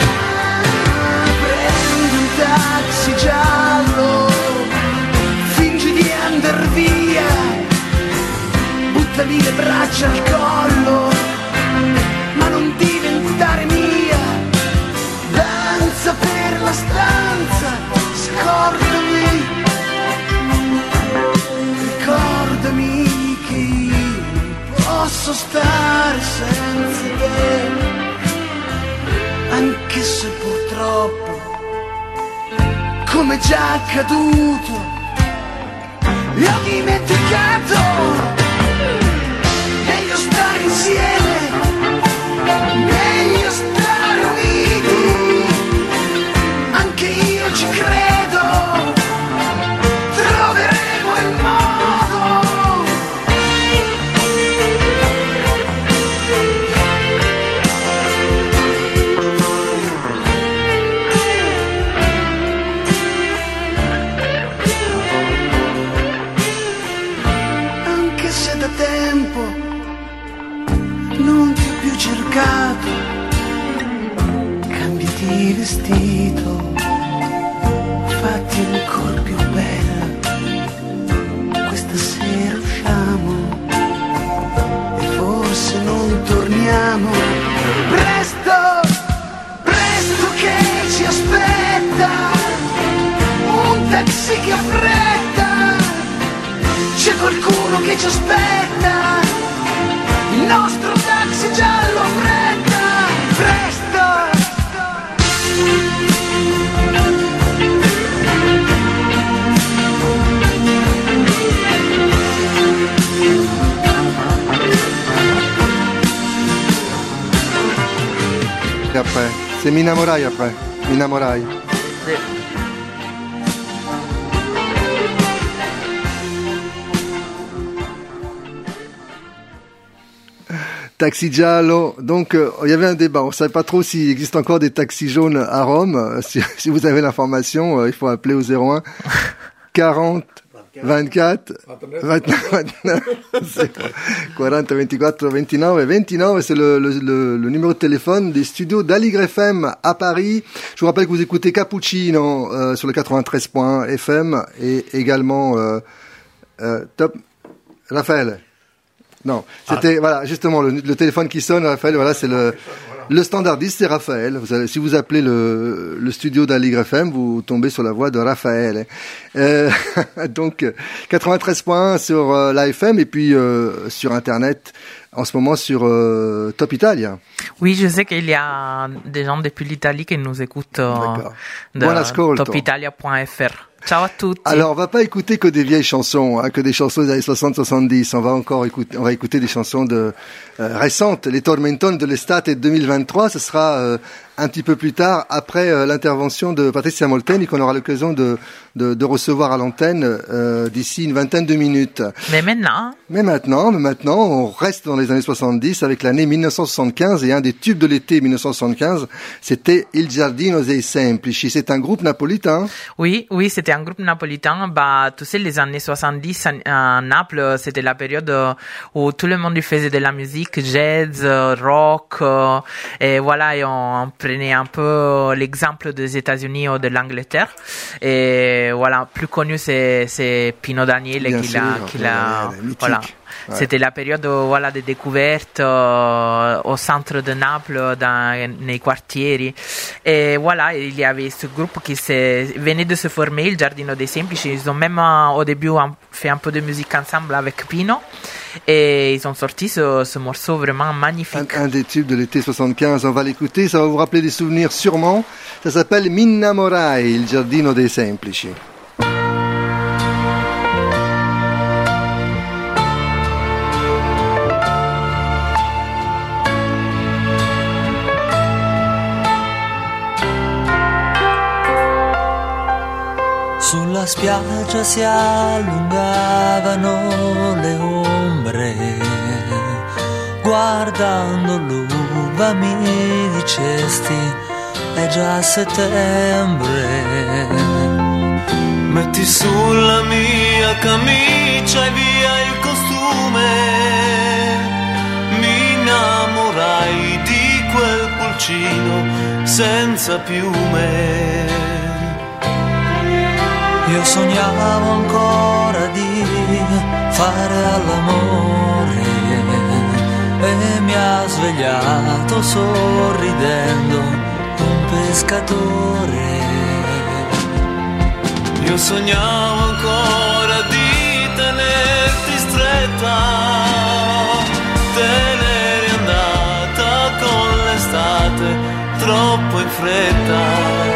Prendi un taxi giallo, fingi di andar via, buttami le braccia al collo, ma non diventare mia, danza per la stanza, scordami, ricordami che io non posso stare senza te, anche se purtroppo, come già accaduto, io ho dimenticato. Meglio stare insieme, meglio stare uniti, anche io ci credo, troveremo il modo. Anche se da tempo non ti ho più cercato, cambiati vestito, fatti ancora più bella, questa sera qualcuno che ci aspetta, il nostro taxi giallo, fretta, presto. E après, se mi innamorai après, mi innamorai. Sì. Taxi giallo, donc euh, il y avait un débat, on ne savait pas trop s'il existe encore des taxis jaunes à Rome. Euh, si, si vous avez l'information, euh, il faut appeler au zéro un quarante vingt-quatre vingt-neuf vingt-neuf quarante vingt-quatre vingt-neuf vingt-neuf, c'est le, le, le, le numéro de téléphone des studios d'Aligre F M à Paris. Je vous rappelle que vous écoutez Cappuccino euh, sur le quatre-vingt-treize point F M et également euh, euh, Top Raphaël. Non, c'était, ah. voilà, justement, le, le téléphone qui sonne, Raphaël, voilà, c'est le, le standardiste, c'est Raphaël. Vous avez, si vous appelez le, le studio d'Aligre F M, vous tombez sur la voix de Raphaël. Euh, donc, quatre-vingt-treize point un sur euh, l'A F M et puis euh, sur Internet, en ce moment sur euh, Top Italia. Oui, je sais qu'il y a des gens depuis l'Italie qui nous écoutent euh, de top italia point f r. Ciao à tutti. Alors, on va pas écouter que des vieilles chansons, hein, que des chansons des années soixante soixante-dix. On va encore écouter, on va écouter des chansons de, euh, récentes. Les Tormentoni de l'estate deux mille vingt-trois, ce sera, euh, un petit peu plus tard, après euh, l'intervention de Patrizia Molteni, qu'on aura l'occasion de, de, de recevoir à l'antenne, euh, d'ici une vingtaine de minutes. Mais maintenant. Mais maintenant, mais maintenant, on reste dans les années soixante-dix avec l'année mille neuf cent soixante-quinze et un des tubes de l'été mille neuf cent soixante-quinze, c'était Il Giardino dei Semplici. C'est un groupe napolitain. Oui, oui, c'était un groupe napolitain. Bah, tu sais, les années soixante-dix à Naples, c'était la période où tout le monde faisait de la musique, jazz, rock, et voilà, et on prenait un peu l'exemple des États-Unis ou de l'Angleterre. Et voilà, plus connu, c'est, c'est Pino Daniele Bien qui sûr, l'a, qui l'a, voilà. Ouais. C'était la période voilà, de découverte euh, au centre de Naples, dans les quartieri. Et voilà, il y avait ce groupe qui venait de se former, il Giardino dei Semplici. Ils ont même euh, au début un, fait un peu de musique ensemble avec Pino. Et ils ont sorti ce, ce morceau vraiment magnifique. Un, un des tubes de l'été soixante-quinze, on va l'écouter, ça va vous rappeler des souvenirs sûrement. Ça s'appelle Mi innamorai, Il Giardino dei Semplici. Sulla spiaggia si allungavano le ombre, guardando l'uva mi dicesti è già settembre. Metti sulla mia camicia e via il costume, mi innamorai di quel pulcino senza piume. Io sognavo ancora di fare all'amore e mi ha svegliato sorridendo un pescatore. Io sognavo ancora di tenerti stretta, te n'eri andata con l'estate troppo in fretta.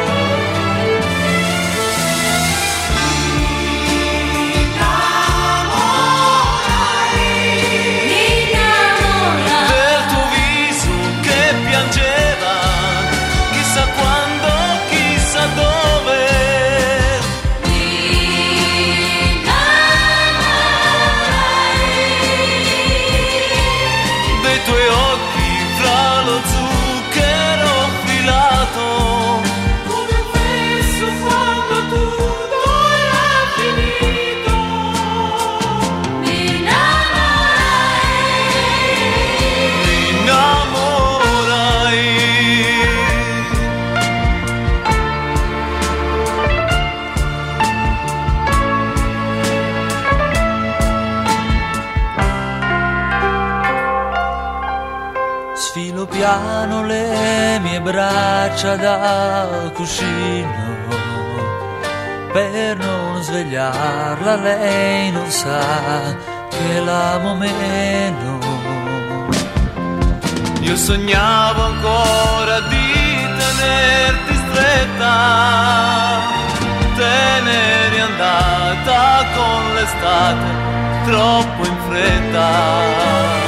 Piano le mie braccia da cuscino per non svegliarla, lei non sa che l'amo meno. Io sognavo ancora di tenerti stretta, te n'eri andata con l'estate troppo in fretta.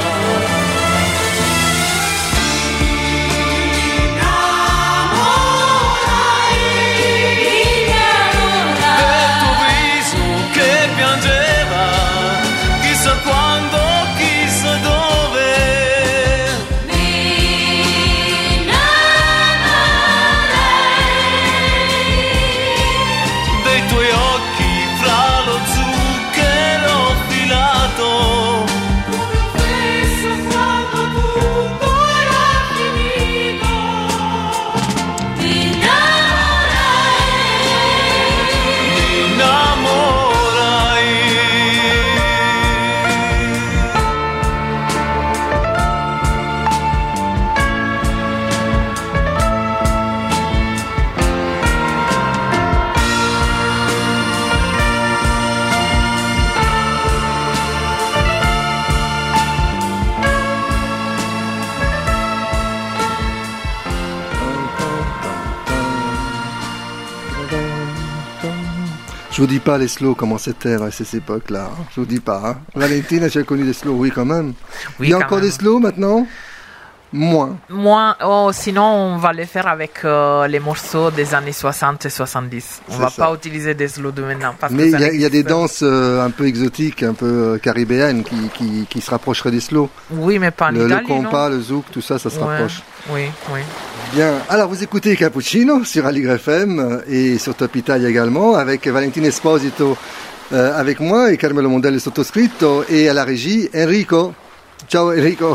Je vous dis pas les slows comment c'était à cette époque-là. Hein. Je vous dis pas. Hein. Valentina, tu as connu des slows, oui quand même. Oui, il y a quand encore même. des slows maintenant? Moins. Moins. Oh, sinon, on va les faire avec euh, les morceaux des années soixante et soixante-dix. On C'est va ça. pas utiliser des slows de maintenant. Parce Mais que il ça y, a- il y a des n'existe pas. danses euh, un peu exotiques, un peu euh, caribéennes qui, qui, qui se rapprocheraient des slows. Oui, mais pas en Le, le Italie, compas, non? le zouk, tout ça, ça se Ouais. rapproche. Oui, oui. Bien. Alors, vous écoutez Cappuccino sur Aligre F M et sur Top Italia également, avec Valentina Esposito euh, avec moi et Carmelo Mondello sottoscritto et à la régie Enrico. Ciao Enrico.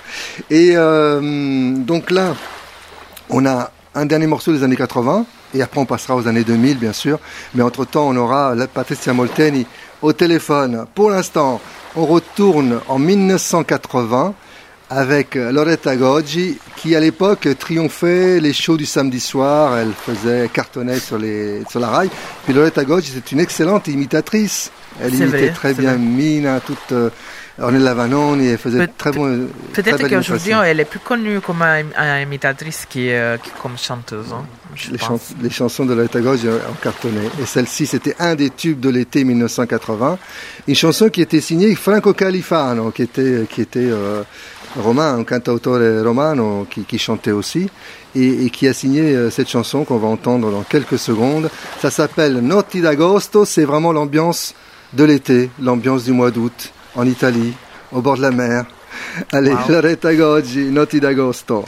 Et euh, donc là, on a un dernier morceau des années quatre-vingts et après on passera aux années deux mille bien sûr. Mais entre-temps, on aura la Patrizia Molteni au téléphone. Pour l'instant, on retourne en mille neuf cent quatre-vingts avec Loretta Goggi qui à l'époque triomphait les shows du samedi soir. Elle faisait cartonner sur, les, sur la rail. Puis Loretta Goggi, c'est une excellente imitatrice. Elle C'est imitait vrai, très c'est bien vrai. Mina, toute euh, Ornella Vanoni, elle faisait Peut- très bon. très Peut-être belle qu'aujourd'hui, imitation. elle est plus connue comme im- euh, imitatrice que euh, que comme chanteuse. Hein, je Les, pense. chans- les chansons de Loretta Goggi ont cartonné. Et celle-ci, c'était un des tubes de l'été mille neuf cent quatre-vingts. Une chanson qui était signée Franco Califano, qui était, qui était euh, romain, un cantautore romano qui, qui chantait aussi, et, et qui a signé euh, cette chanson qu'on va entendre dans quelques secondes. Ça s'appelle Notti d'agosto, c'est vraiment l'ambiance de l'été, l'ambiance du mois d'août, en Italie, au bord de la mer. Allez, Wow. Loretta Goggi, Notti d'agosto.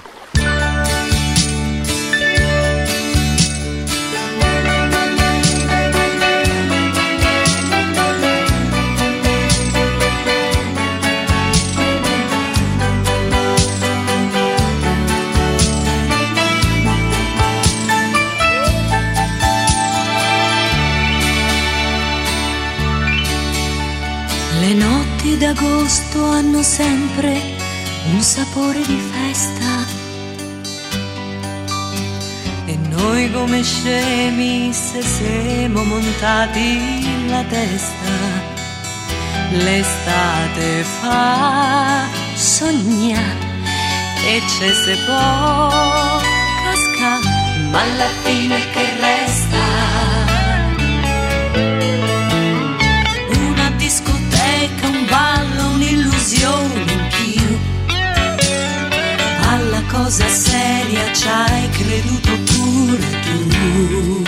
Le notti d'agosto hanno sempre un sapore di festa e noi come scemi se siamo montati la testa. L'estate fa sognare e c'è se può cascare, ma alla fine che resta? Una discoteca, un ballo, un'illusione in più. Alla cosa seria ci hai creduto pure tu.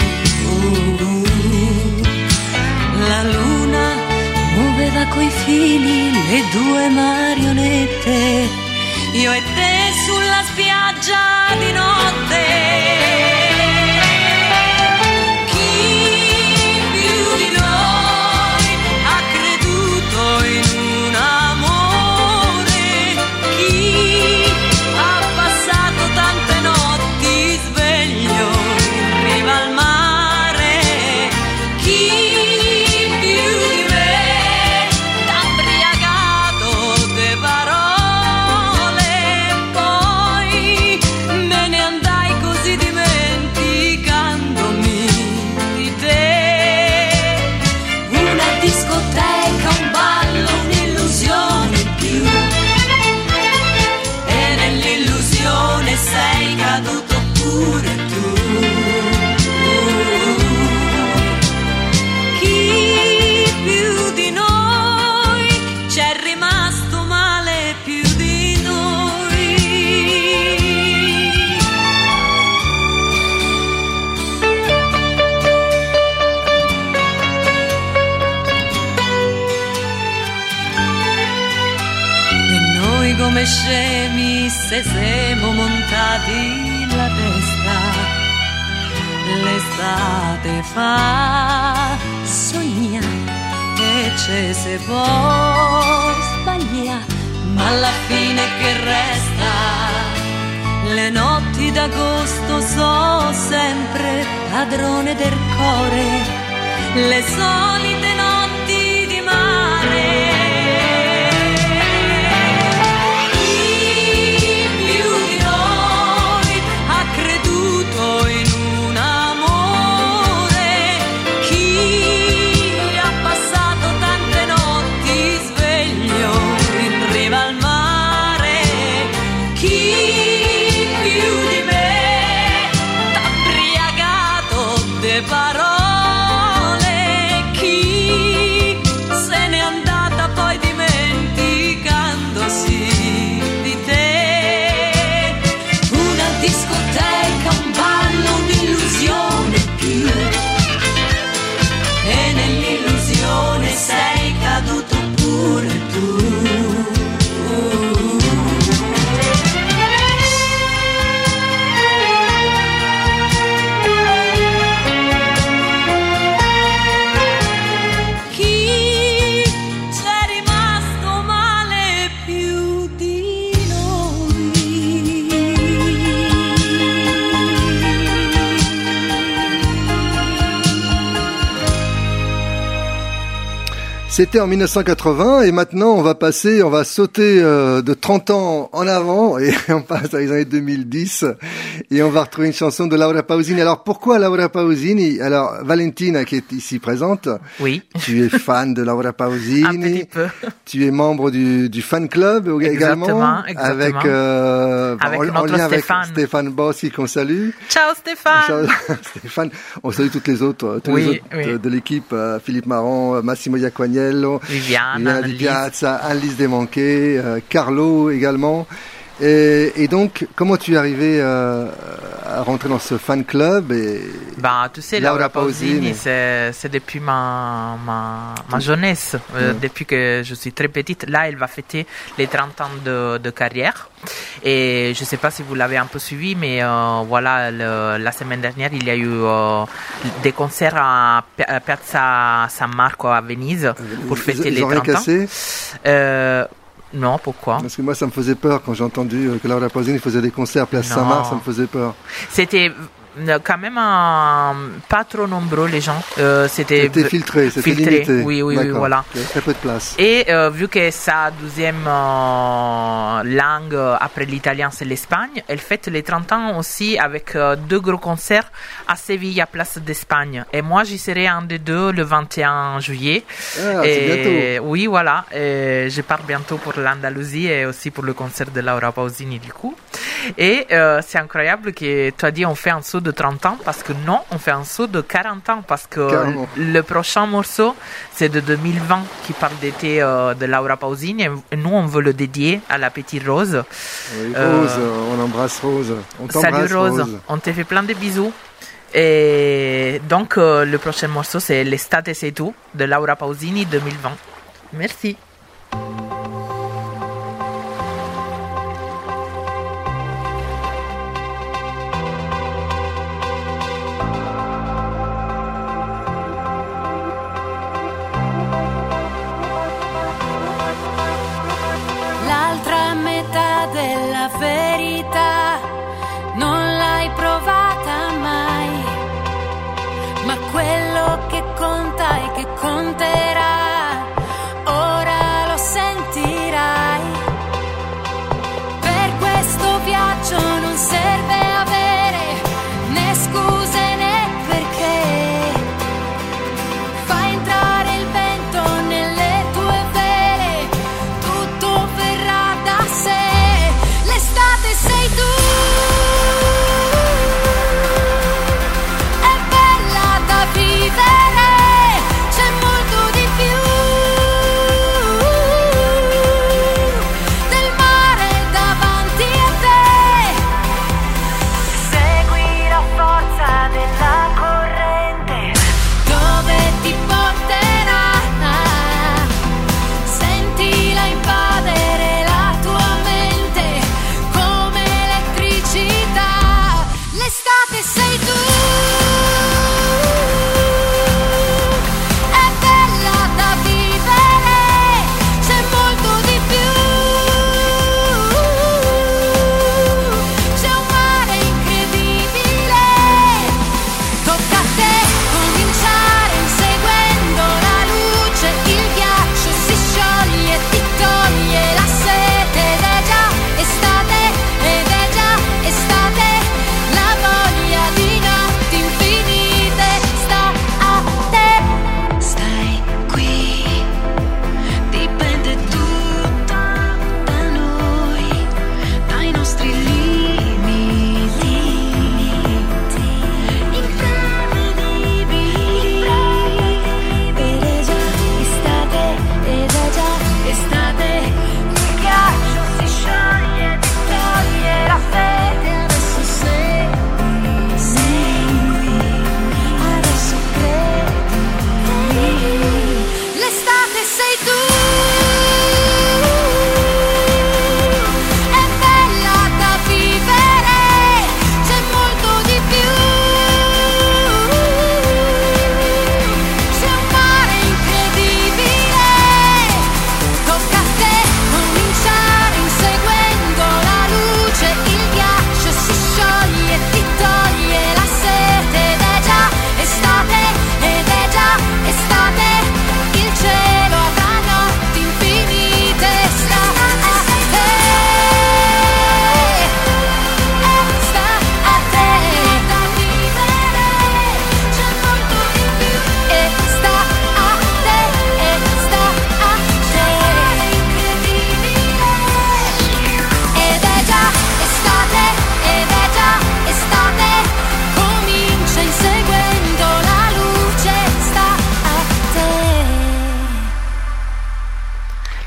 La luna muoveva coi fili le due marionette, io e te sulla spiaggia di notte. Me ne andai così dimenticato. noi come scemi se siamo montati la testa. L'estate fa sognare e ci si può sbagliare, ma alla fine che resta? Le notti d'agosto so sempre padrone del cuore, le solite notti di mare. Chi più di noi ha creduto in un amore? Chi ha passato tante notti sveglio in riva al mare? Chi parole, chi se n'è andata poi dimenticandosi di te. Una discoteca, un ballo, un'illusione più, e nell'illusione sei caduto pure tu. C'était en mille neuf cent quatre-vingts et maintenant on va passer, on va sauter euh, de trente ans en avant et on passe dans les années deux mille dix et on va retrouver une chanson de Laura Pausini. Alors pourquoi Laura Pausini? Alors Valentina qui est ici présente, oui. Tu es fan de Laura Pausini, un petit peu. Tu es membre du, du fan club également, exactement, exactement. avec, euh, avec en, notre en lien Stéphane. avec Stéphane Bossi qu'on salue. Ciao Stéphane. Stéphane, on salue toutes les autres, tous oui, les autres oui. de, de l'équipe, euh, Philippe Marron, Massimo Iacquagnello, Viviane, Viviana Di Piazza, Annelise Desmanquet, euh, Carlo également. Et, et donc, comment tu es arrivé euh, à rentrer dans ce fan club et bah, tu sais, Laura, Laura Pausini, Pausini c'est, c'est depuis ma, ma, ma jeunesse, euh, mmh. depuis que je suis très petite. Là, elle va fêter les trente ans de, de carrière. Et je ne sais pas si vous l'avez un peu suivi, mais euh, voilà, le, la semaine dernière, il y a eu euh, des concerts à, à Piazza San Marco à Venise pour fêter ils, les ils trente rien ans. Cassé euh, Non, pourquoi? Parce que moi, ça me faisait peur quand j'ai entendu que Laura Pausini faisait des concerts à Place non. Saint-Marc, ça me faisait peur. C'était quand même euh, pas trop nombreux les gens. Euh, c'était c'était filtré, c'était filtré. limité. Oui, oui, oui, voilà. Il y avait très peu de place. Et euh, vu que sa deuxième euh, langue après l'italien c'est l'Espagne, elle fête les trente ans aussi avec euh, deux gros concerts à Séville à Place d'Espagne. Et moi j'y serai un des deux le vingt et un juillet. Ah, et, c'est bientôt. Oui, voilà. Et je pars bientôt pour l'Andalousie et aussi pour le concert de Laura Pausini du coup. Et euh, c'est incroyable que tu as dit on fait un saut de trente ans parce que non, on fait un saut de quarante ans parce que Carrément. Le prochain morceau c'est de deux mille vingt qui parle d'été euh, de Laura Pausini et nous on veut le dédier à la petite Rose. Oui, Rose, euh, on embrasse Rose. On salut Rose. Rose, on te fait plein de bisous. Et donc euh, le prochain morceau c'est L'estate sei tu de Laura Pausini deux mille vingt. Merci. L'altra metà della verità non l'hai provata mai, ma quello che conta e che conterà, ora lo sentirai. Per questo viaggio non serve avere né scuse né perché, fai entrare il vento nelle tue vele, tutto verrà da sé. L'estate sei tu.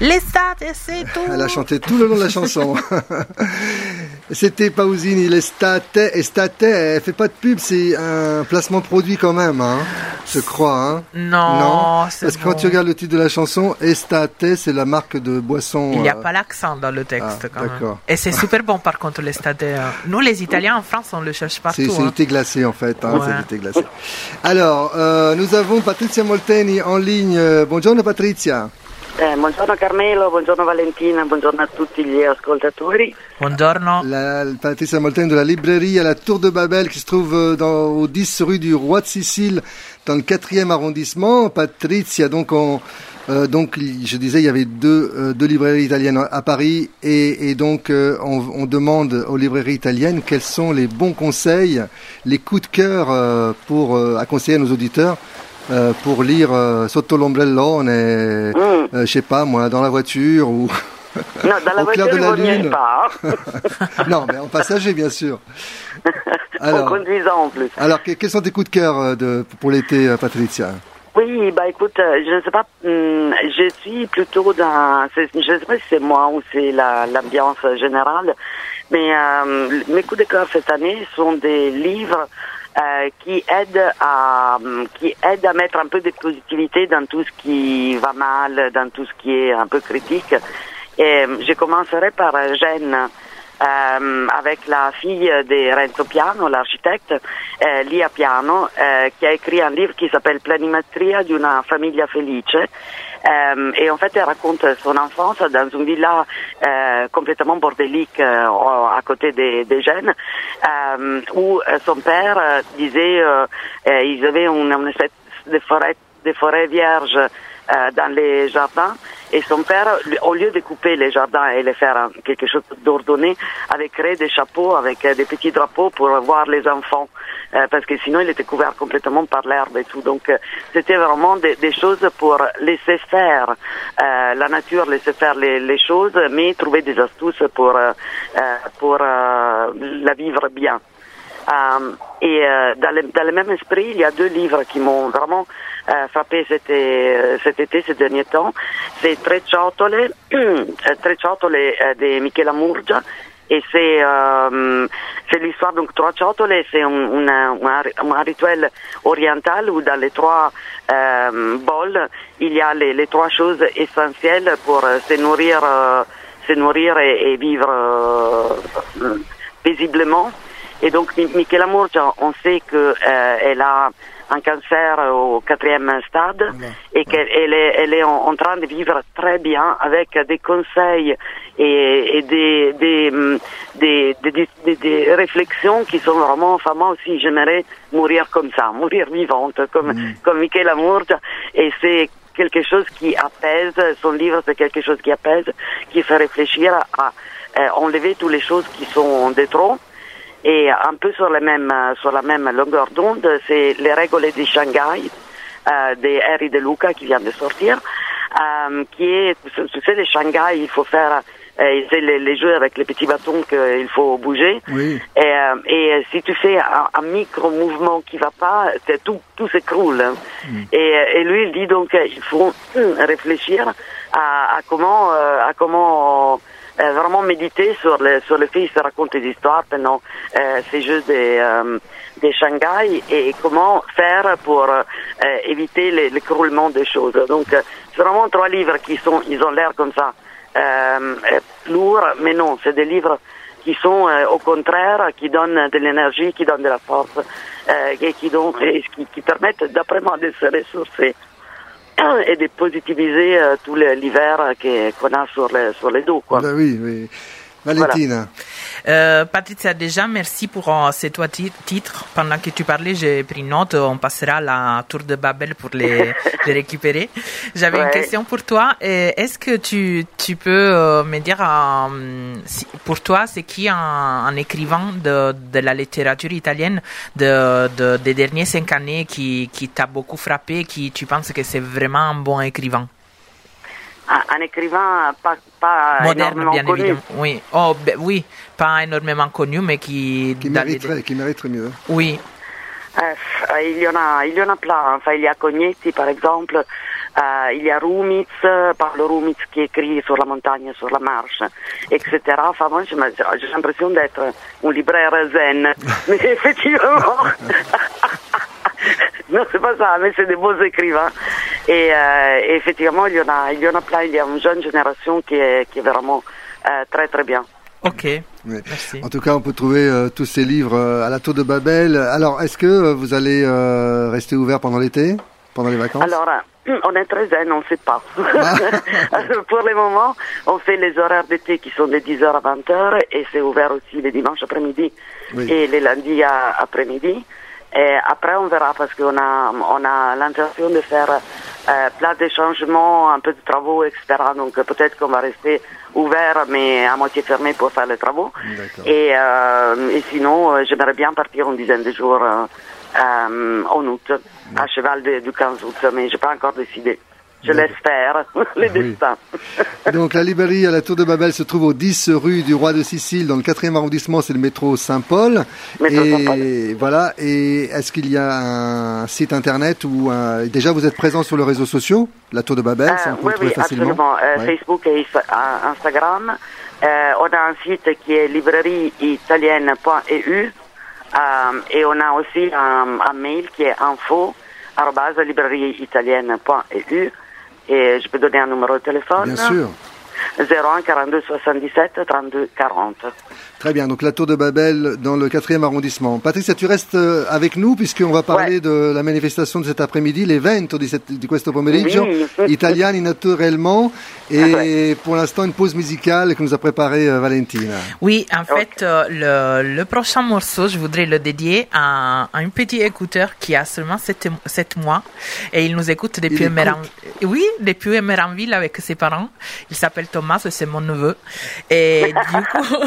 L'estate, c'est tout. Elle a chanté tout le long de la chanson. C'était Pausini, l'estate. Estate, elle fait pas de pub, c'est un placement de produit quand même, hein, je crois. Hein. Non, non c'est Parce que bon. quand tu regardes le titre de la chanson, Estate, c'est la marque de boisson. Il n'y a euh... pas l'accent dans le texte ah, quand même. D'accord. Et c'est super bon par contre, l'estate. Nous, les Italiens en France, on le cherche partout. C'est, c'est hein. du thé glacé en fait. Hein, Ouais. c'est du thé glacé. Alors, euh, nous avons Patrizia Molteni en ligne. Buongiorno Patrizia. Eh, buongiorno Carmelo, buongiorno Valentina, buongiorno a tutti gli ascoltatori. Buongiorno. La, Patrizia Molteni de la librairie à la Tour de Babel qui se trouve dans, au dix rue du Roi de Sicile dans le quatrième arrondissement. Patrizia, donc on, euh, donc je disais il y avait deux, euh, deux librairies italiennes à Paris et, et donc euh, on, on demande aux librairies italiennes quels sont les bons conseils, les coups de cœur euh, pour euh, à conseiller à nos auditeurs. Euh, pour lire euh, Sotto l'ombrellone, et, mm. euh, je sais pas moi, dans la voiture ou non, dans la au clair de la lune. Pas. Non, mais en passager bien sûr. Alors, en conduisant en plus. Alors, que, quels sont tes coups de cœur euh, de, pour l'été, euh, Patrizia? Oui, bah écoute, euh, je ne sais pas, hum, je suis plutôt dans, c'est, je ne sais pas si c'est moi ou c'est la, l'ambiance générale, mais euh, mes coups de cœur cette année sont des livres Euh, qui aide à qui aide à mettre un peu de positivité dans tout ce qui va mal, dans tout ce qui est un peu critique. Et je commencerai par Gênes, euh, avec la fille de Renzo Piano, l'architecte, euh, Lia Piano, euh, qui a écrit un livre qui s'appelle Planimetria di una famiglia felice. Euh, et en fait, elle raconte son enfance dans une villa euh, complètement bordélique euh, à côté des, des Gênes, euh, où euh, son père euh, disait euh, euh, ils avaient une, une espèce de forêt, de forêt vierge euh, dans les jardins. Et son père, au lieu de couper les jardins et les faire quelque chose d'ordonné, avait créé des chapeaux avec des petits drapeaux pour voir les enfants, euh, parce que sinon il était couvert complètement par l'herbe et tout. Donc euh, c'était vraiment des, des choses pour laisser faire euh, la nature, laisser faire les, les choses, mais trouver des astuces pour euh, pour euh, la vivre bien. Euh, et euh, dans, le, dans le même esprit, il y a deux livres qui m'ont vraiment euh, frappé cet, euh, cet été, ces derniers temps. C'est Tre Ciotole, Tre Ciotole euh, de Michela Murgia, et c'est euh, c'est l'histoire donc Trois Ciotole, c'est un, un, un, un rituel oriental où dans les trois euh, bols il y a les, les trois choses essentielles pour euh, se nourrir, euh, se nourrir et, et vivre euh, paisiblement. Et donc Michela Murgia, on sait que euh, elle a un cancer au quatrième stade ouais. et qu'elle elle est, elle est en, en train de vivre très bien avec des conseils et, et des, des, des, des, des, des réflexions qui sont vraiment, enfin moi aussi j'aimerais mourir comme ça, mourir vivante comme, mmh. comme Michela Murgia, et c'est quelque chose qui apaise, son livre c'est quelque chose qui apaise, qui fait réfléchir à euh, enlever toutes les choses qui sont de trop. Et un peu sur la même, sur la même longueur d'onde, c'est les règles de Shanghai, euh, de Harry De Luca qui vient de sortir, euh, qui est, tu sais, les Shanghai, il faut faire, euh, c'est les, les jeux avec les petits bâtons qu'il faut bouger. Oui. Et, euh, et si tu fais un, un micro-mouvement qui va pas, tout, tout s'écroule. Hein. Mm. Et, et lui, il dit donc, il faut réfléchir à, à comment, à comment, Euh, vraiment méditer sur le, sur le fait, il se raconte des histoires pendant euh, ces jeux de, euh, de Shanghai et comment faire pour euh, éviter l'écroulement des choses. Donc, euh, c'est vraiment trois livres qui sont, ils ont l'air comme ça, euh, lourds, mais non, c'est des livres qui sont euh, au contraire, qui donnent de l'énergie, qui donnent de la force, euh, et qui, donnent, et qui, qui permettent, d'après moi, de se ressourcer et de positiviser euh, tout le, l'hiver que, qu'on a sur le, sur les dos, quoi. Ben oui, oui. Valentina. Voilà. Euh, Patrizia, déjà, merci pour euh, ces trois titres. Pendant que tu parlais, j'ai pris note. On passera à la Tour de Babel pour les, les récupérer. J'avais ouais. une question pour toi. Est-ce que tu, tu peux euh, me dire, euh, si, pour toi, c'est qui un, un écrivain de, de la littérature italienne de, de, des dernières cinq années qui, qui t'a beaucoup frappé, qui tu penses que c'est vraiment un bon écrivain? Un écrivain pas, pas moderne, énormément bien connu. Évidemment. Oui. Oh, ben, oui, pas énormément connu, mais qui... Qui mériterait, les... qui mériterait mieux. Oui. Euh, il y en a, il y en a plein. Enfin, il y a Cognetti, par exemple, Euh, il y a Rumitz, Paolo Rumitz qui écrit sur la montagne, sur la marche, et cetera. Enfin, moi, j'ai l'impression d'être un libraire zen. Mais effectivement, non, c'est pas ça, mais c'est des beaux écrivains. Et, euh, et effectivement, il y en a, il y en a plein. Il y a une jeune génération qui est, qui est vraiment euh, très très bien. Ok, oui. Merci. En tout cas, on peut trouver euh, tous ces livres euh, à la Tour de Babel. Alors, est-ce que euh, vous allez euh, rester ouvert pendant l'été, pendant les vacances? Alors, euh, on est très zen, on ne sait pas. Pour le moment, on fait les horaires d'été qui sont de dix heures à vingt heures et c'est ouvert aussi les dimanches après-midi oui. et les lundis à, après-midi. Et après, on verra parce qu'on a, on a l'intention de faire euh, plein de changements, un peu de travaux, et cetera. Donc peut-être qu'on va rester ouvert, mais à moitié fermé pour faire les travaux. Et, euh, et sinon, euh, j'aimerais bien partir une dizaine de jours euh, euh, en août, à cheval de, du quinze août, mais j'ai pas encore décidé. Je laisse faire les oui. destins. Donc la librairie à la Tour de Babel se trouve au dix rue du Roi de Sicile, dans le quatrième arrondissement, c'est le métro Saint-Paul. Métro et Saint-Paul. Voilà. Et est-ce qu'il y a un site internet ou un... déjà vous êtes présent sur les réseaux sociaux, la Tour de Babel, euh, ça on peut oui, le trouver oui, facilement. Absolument. Euh, ouais. Facebook et Instagram. Euh, on a un site qui est librairie italienne point e u euh, et on a aussi un, un mail qui est info arobase librairie italienne point e u. Et je peux donner un numéro de téléphone. Bien sûr. zéro un quarante-deux soixante-dix-sept trente-deux quarante. Très bien, donc la Tour de Babel dans le quatrième arrondissement. Patricia, tu restes avec nous puisqu'on va parler ouais. de la manifestation de cet après-midi, l'evento di, set, di questo pomeriggio, oui. Italiani naturellement, et ouais. pour l'instant une pause musicale que nous a préparée euh, Valentina. Oui, en fait, okay. euh, le, le prochain morceau, je voudrais le dédier à, à un petit écouteur qui a seulement sept mois et il nous écoute depuis Méranville. Oui, depuis Méranville avec ses parents. Il s'appelle Thomas, c'est mon neveu. Et du coup,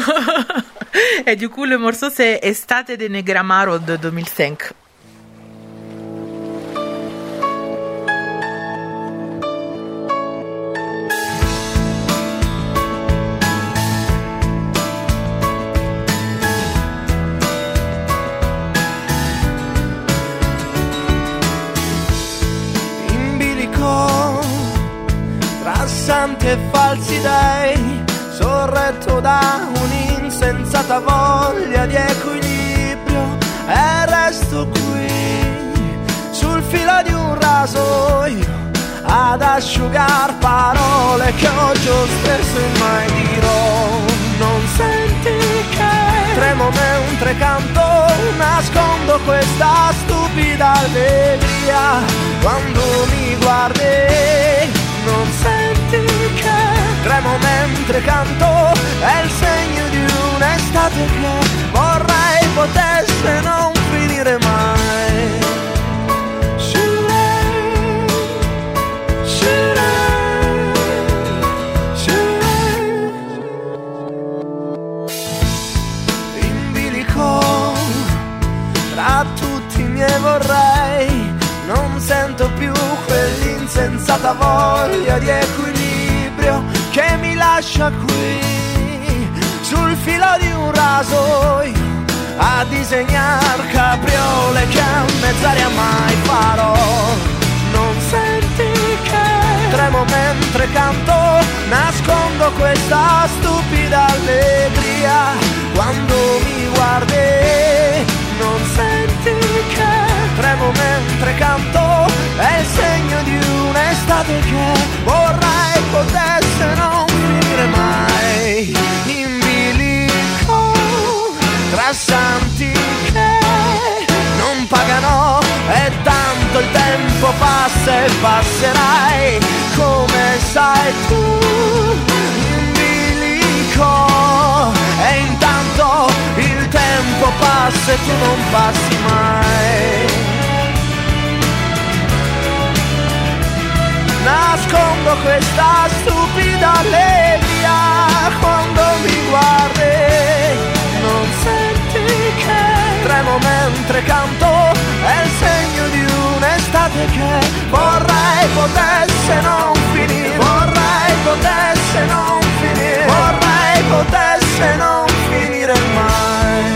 et du coup, le morceau c'est Estate de Negramaro de deux mille cinq. E falsi dei, sorretto da un'insensata voglia di equilibrio, e resto qui sul filo di un rasoio ad asciugar parole che oggi ho spesso e mai dirò. Non senti che tremo mentre canto, nascondo questa stupida allegria quando mi guardi. Non senti che tremo mentre canto, è il segno di un'estate che vorrei potesse non finire mai. Shirei, shirei, shirei. In bilico tra tutti i miei vorrei, non sento più quell'insensata voglia di equilibrio che mi lascia qui sul filo di un rasoio a disegnar capriole che a mezz'aria mai farò. Non senti che tremo mentre canto, nascondo questa stupida allegria quando mi guardi. Non senti che tremo mentre canto, è il segno di un'estate che vorrei potesse non finire mai. In bilico tra santi che non pagano e tanto il tempo passa e passerai come sai tu. In bilico e intanto il tempo passa e tu non passi mai. Nascondo questa stupida allegria quando mi guardi. Non senti che tremo mentre canto, è il segno di un'estate che vorrei potesse non finire. Vorrei potesse non finire. Vorrei potesse non finire mai.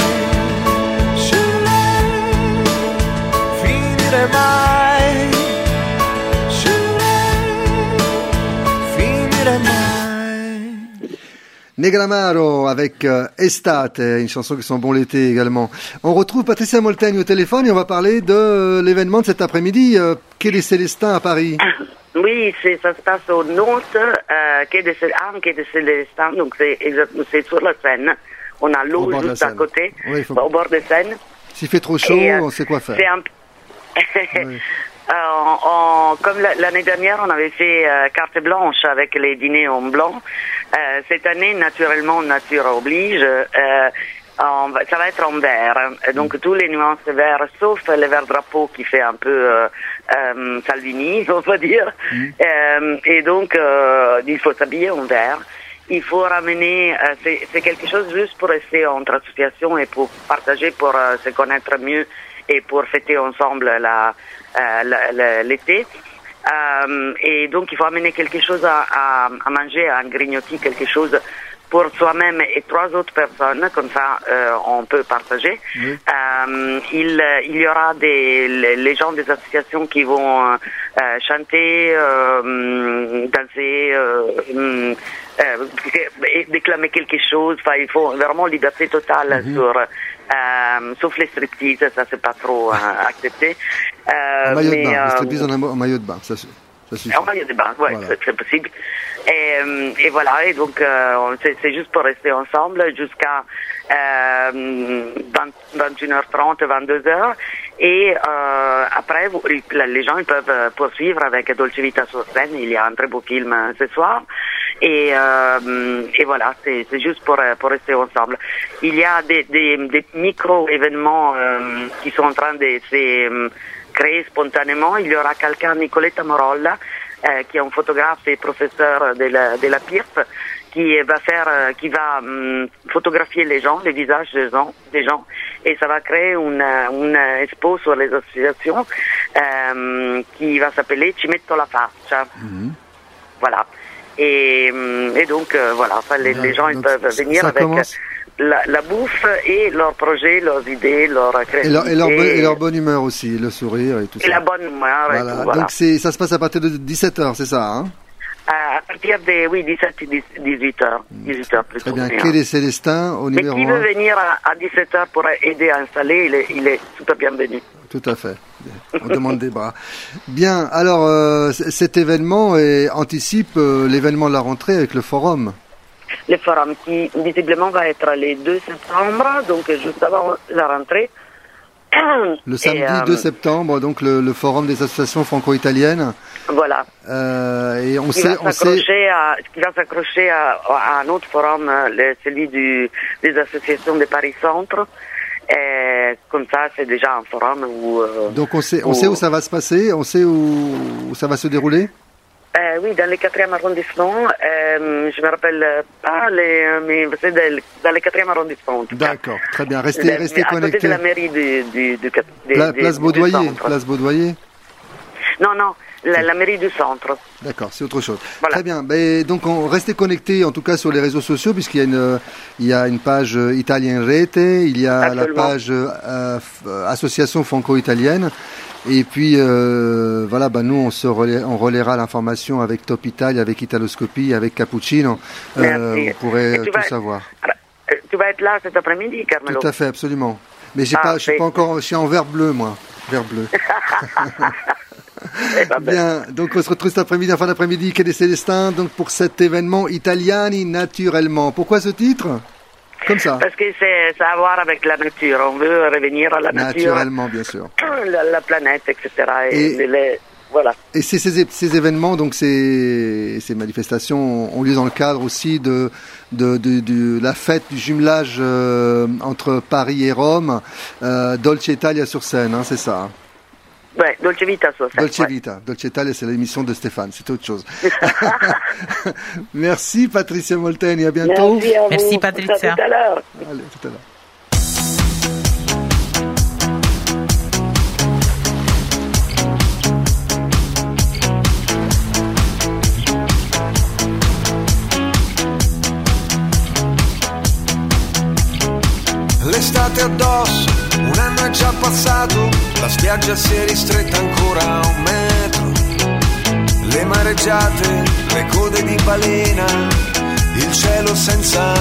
Shirei, finire mai. Shirei, Negramaro avec euh, Estate, une chanson qui sent bon l'été également. On retrouve Patricia Molteni au téléphone et on va parler de euh, l'événement de cet après-midi, euh, Quai des Célestins à Paris. Oui, c'est, ça se passe au nord, euh, Quai des Célestins, donc c'est, c'est sur la Seine. On a l'eau juste à côté, oui, faut... au bord de Seine. S'il fait trop chaud, euh, on sait quoi faire. C'est un... oui. Euh, on, on, comme l'année dernière, on avait fait euh, carte blanche avec les dîners en blanc. Euh, cette année, naturellement, nature oblige. Euh, on va, ça va être en vert. Donc mmh. tous les nuances verts, sauf le vert drapeau qui fait un peu euh, euh, Salvini, on va dire. Mmh. Euh, et donc, euh, il faut s'habiller en vert. Il faut ramener, euh, c'est, c'est quelque chose juste pour rester entre associations et pour partager, pour euh, se connaître mieux et pour fêter ensemble la Euh, l'été euh, et donc il faut amener quelque chose à, à, à manger, un grignotis, quelque chose pour soi-même et trois autres personnes, comme ça euh, on peut partager. Oui. Euh, il, il y aura des, les, les gens des associations qui vont euh, chanter, euh, danser, euh, euh, déclamer quelque chose. Enfin, il faut vraiment liberté totale mm-hmm. sur Euh, sauf les striptease, ça c'est pas trop euh, accepté. Euh, en maillot mais, de bain, euh, les striptease en, en maillot de bain, ça, ça suffit. En maillot de bain, ouais, voilà. c'est, c'est possible. Et, et voilà, et donc euh, c'est, c'est juste pour rester ensemble jusqu'à euh, vingt, vingt et une heures trente, vingt-deux heures. Et euh, après, vous, les gens ils peuvent poursuivre avec Dolce Vita sur scène. Il y a un très beau film ce soir. Et, euh, et voilà, c'est, c'est juste pour, pour rester ensemble. Il y a des, des, des micro-événements euh, qui sont en train de se euh, créer spontanément. Il y aura quelqu'un, Nicoletta Morolla, euh, qui est un photographe et professeur de la, de la P I R F, qui va faire, euh, qui va um, photographier les gens, les visages des gens, des gens, et ça va créer une, une expo sur les associations euh, qui va s'appeler Ci metto la faccia. Mm-hmm. Voilà. Et, et donc euh, voilà, enfin, les, les gens ils peuvent venir avec la, la bouffe et leurs projets, leurs idées, leur créativité. Et leur, et, leur bonne, et leur bonne humeur aussi, le sourire et tout et ça. Et la bonne humeur. Voilà. Et tout, voilà. Donc c'est, ça se passe à partir de dix-sept heures, c'est ça, hein? À partir de, oui, dix-sept, dix-huit heures. dix-huit heures plutôt. Très bien. Quai des Célestins au numéro un. Mais qui veut venir à, à dix-sept heures pour aider à installer, il est, il est super bienvenu. Tout à fait. On demande des bras. Bien. Alors, euh, cet événement est, anticipe euh, l'événement de la rentrée avec le forum. Le forum qui, visiblement, va être le deux septembre, donc juste avant la rentrée. Le samedi et, euh, deux septembre, donc le, le forum des associations franco-italiennes. Voilà. Euh, et on qui sait, va on sait. À, qui va s'accrocher à, à un autre forum, le, celui du, des associations de Paris Centre. Et comme ça, c'est déjà un forum où. Euh, donc on sait, on où, sait où ça va se passer, on sait où, où ça va se dérouler. Euh, oui, dans le quatrième arrondissement. Euh, je me rappelle pas, les, mais c'est dans le quatrième arrondissement. D'accord, très bien. Restez, de, restez à connectés. À côté de la mairie du, du, du, du, Pla, du Place Baudoyer. Du Place Baudoyer. Non, non, la, la mairie du centre. D'accord, c'est autre chose. Voilà. Très bien. Ben, donc, on restez connectés, en tout cas sur les réseaux sociaux, puisqu'il y a une, il y a une page Italien Rete, il y a Absolument. la page euh, Association franco-italienne. Et puis euh, voilà, bah nous on se relai, on relaiera l'information avec Top Italia, avec Italoscopie, avec Cappuccino. Euh, vous pourrez tout vas, savoir. Tu vas être là cet après-midi, Carmelo? Tout à fait, absolument. Mais j'ai ah, pas, je suis pas encore, je suis en vert bleu moi, vert bleu. Bien, donc on se retrouve cet après-midi, en fin d'après-midi, Quai des Célestins, donc pour cet événement Italiani naturellement. Pourquoi ce titre? Comme ça. Parce que c'est, ça a à voir avec la nature. On veut revenir à la nature. Naturellement, bien sûr. La, la planète, et cetera. Et, et, les, les, voilà. et ces, ces, ces événements, donc ces, ces manifestations, ont lieu dans le cadre aussi de, de, de, de la fête du jumelage euh, entre Paris et Rome, euh, Dolce Italia sur scène, hein, c'est ça. Hein. Ouais, Dolce Vita, ça. Dolce ouais. Vita. Dolce Italia, c'est l'émission de Stéphane, c'est autre chose. Merci Patricia Molteni, à bientôt. Merci, à vous. Merci Patricia. À tout à l'heure. Allez, tout à l'heure. L'estate addosso, un anno è già passato, la spiaggia si è ristretta ancora a un metro, le mareggiate, le code di balena, il cielo senza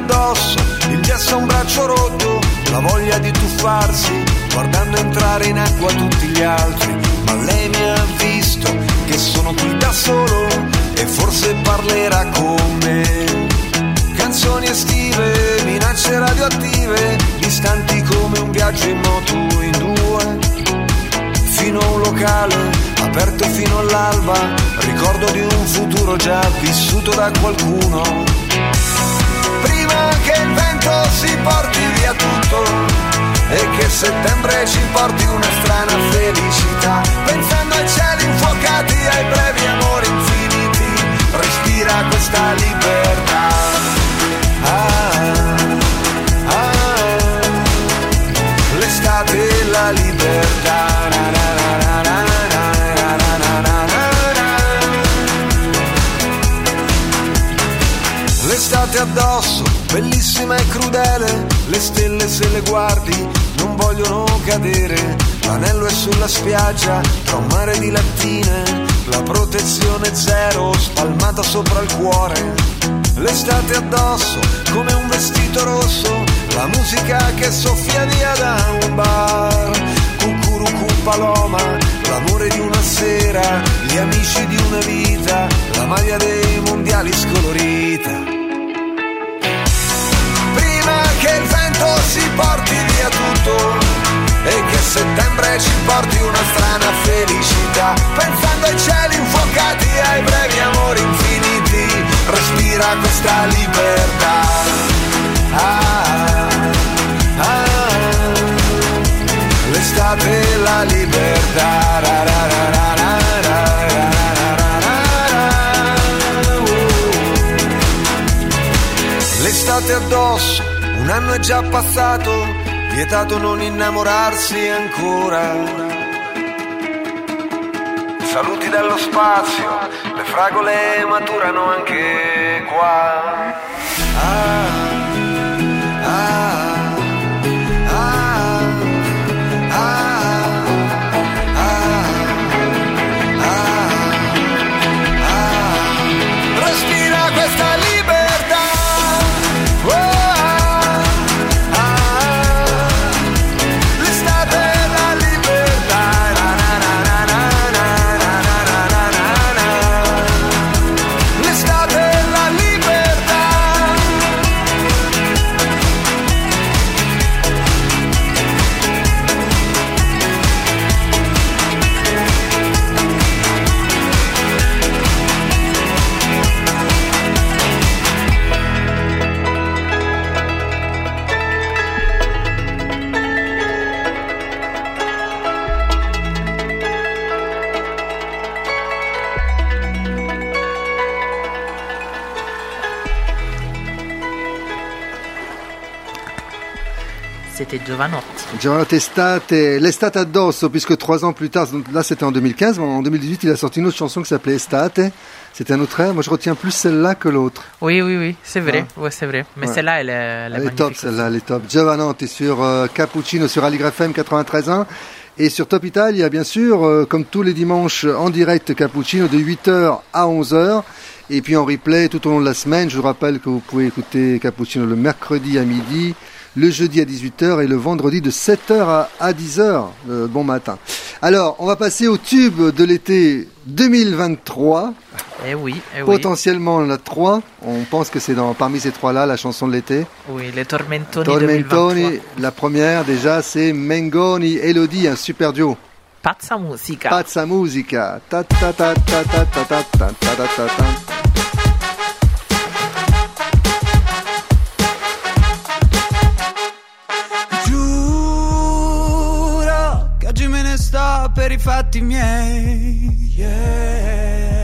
addosso, il gesso a un braccio rotto, la voglia di tuffarsi, guardando entrare in acqua tutti gli altri. Ma lei mi ha visto che sono qui da solo e forse parlerà con me. Canzoni estive, minacce radioattive, distanti come un viaggio in moto in due. Fino a un locale, aperto fino all'alba, ricordo di un futuro già vissuto da qualcuno. Prima che il vento si porti via tutto e che settembre ci porti una strana felicità, pensando ai cieli infuocati, ai brevi amori infiniti, respira questa libertà. Ah, ah, l'estate e la libertà. Na, na, na, na, na, na, na, na, na. L'estate addosso, bellissima e crudele, le stelle se le guardi non vogliono cadere. L'anello è sulla spiaggia, tra un mare di lattine, la protezione zero spalmata sopra il cuore. L'estate addosso, come un vestito rosso, la musica che soffia via da un bar. Cucurucu paloma, l'amore di una sera, gli amici di una vita, la maglia dei mondiali scolorita. Prima che il vento si porti via tutto e che settembre ci porti una strana felicità, pensando ai cieli infuocati, ai brevi amori infiniti, respira questa libertà. Ah, ah, l'estate e la libertà. Ra, ra, ra, ra, ra, ra, ra, ra, ra. L'estate addosso, un anno è già passato, vietato non innamorarsi ancora. Saluti dallo spazio, le fragole maturano anche qua. Ah, ah, ah, ah, ah, ah, ah. Respira questa libertà. Oh. C'était Giovanotti. Giovanotti Estate, l'estate addosso, puisque trois ans plus tard, là c'était en deux mille quinze, mais en deux mille dix-huit il a sorti une autre chanson qui s'appelait Estate. C'était un autre air. Moi je retiens plus celle-là que l'autre. Oui, oui, oui, c'est vrai. Ah. Ouais, c'est vrai. Mais Ouais. celle-là, elle est, elle est Elle est magnifique top celle-là, elle est top. Giovanotti sur euh, Cappuccino sur Aligre F M quatre-vingt-treize point un. Et sur Top Italia, bien sûr, euh, comme tous les dimanches, en direct Cappuccino de huit heures à onze heures. Et puis en replay tout au long de la semaine. Je vous rappelle que vous pouvez écouter Cappuccino le mercredi à midi, le jeudi à dix-huit heures et le vendredi de sept heures à, à dix heures. Euh, bon matin. Alors, on va passer au tube de l'été deux mille vingt-trois. Eh oui, eh oui. Potentiellement, on en a trois. On pense que c'est dans, parmi ces trois-là la chanson de l'été. Oui, les Tormentoni, Tormentoni, deux mille vingt-trois. la première déjà, c'est Mengoni Elodie, un super duo. Pazza musica. Pazza musica. Ta ta ta ta ta ta ta ta ta ta ta ta. Giuro che oggi me ne sto per i fatti miei. Yeah.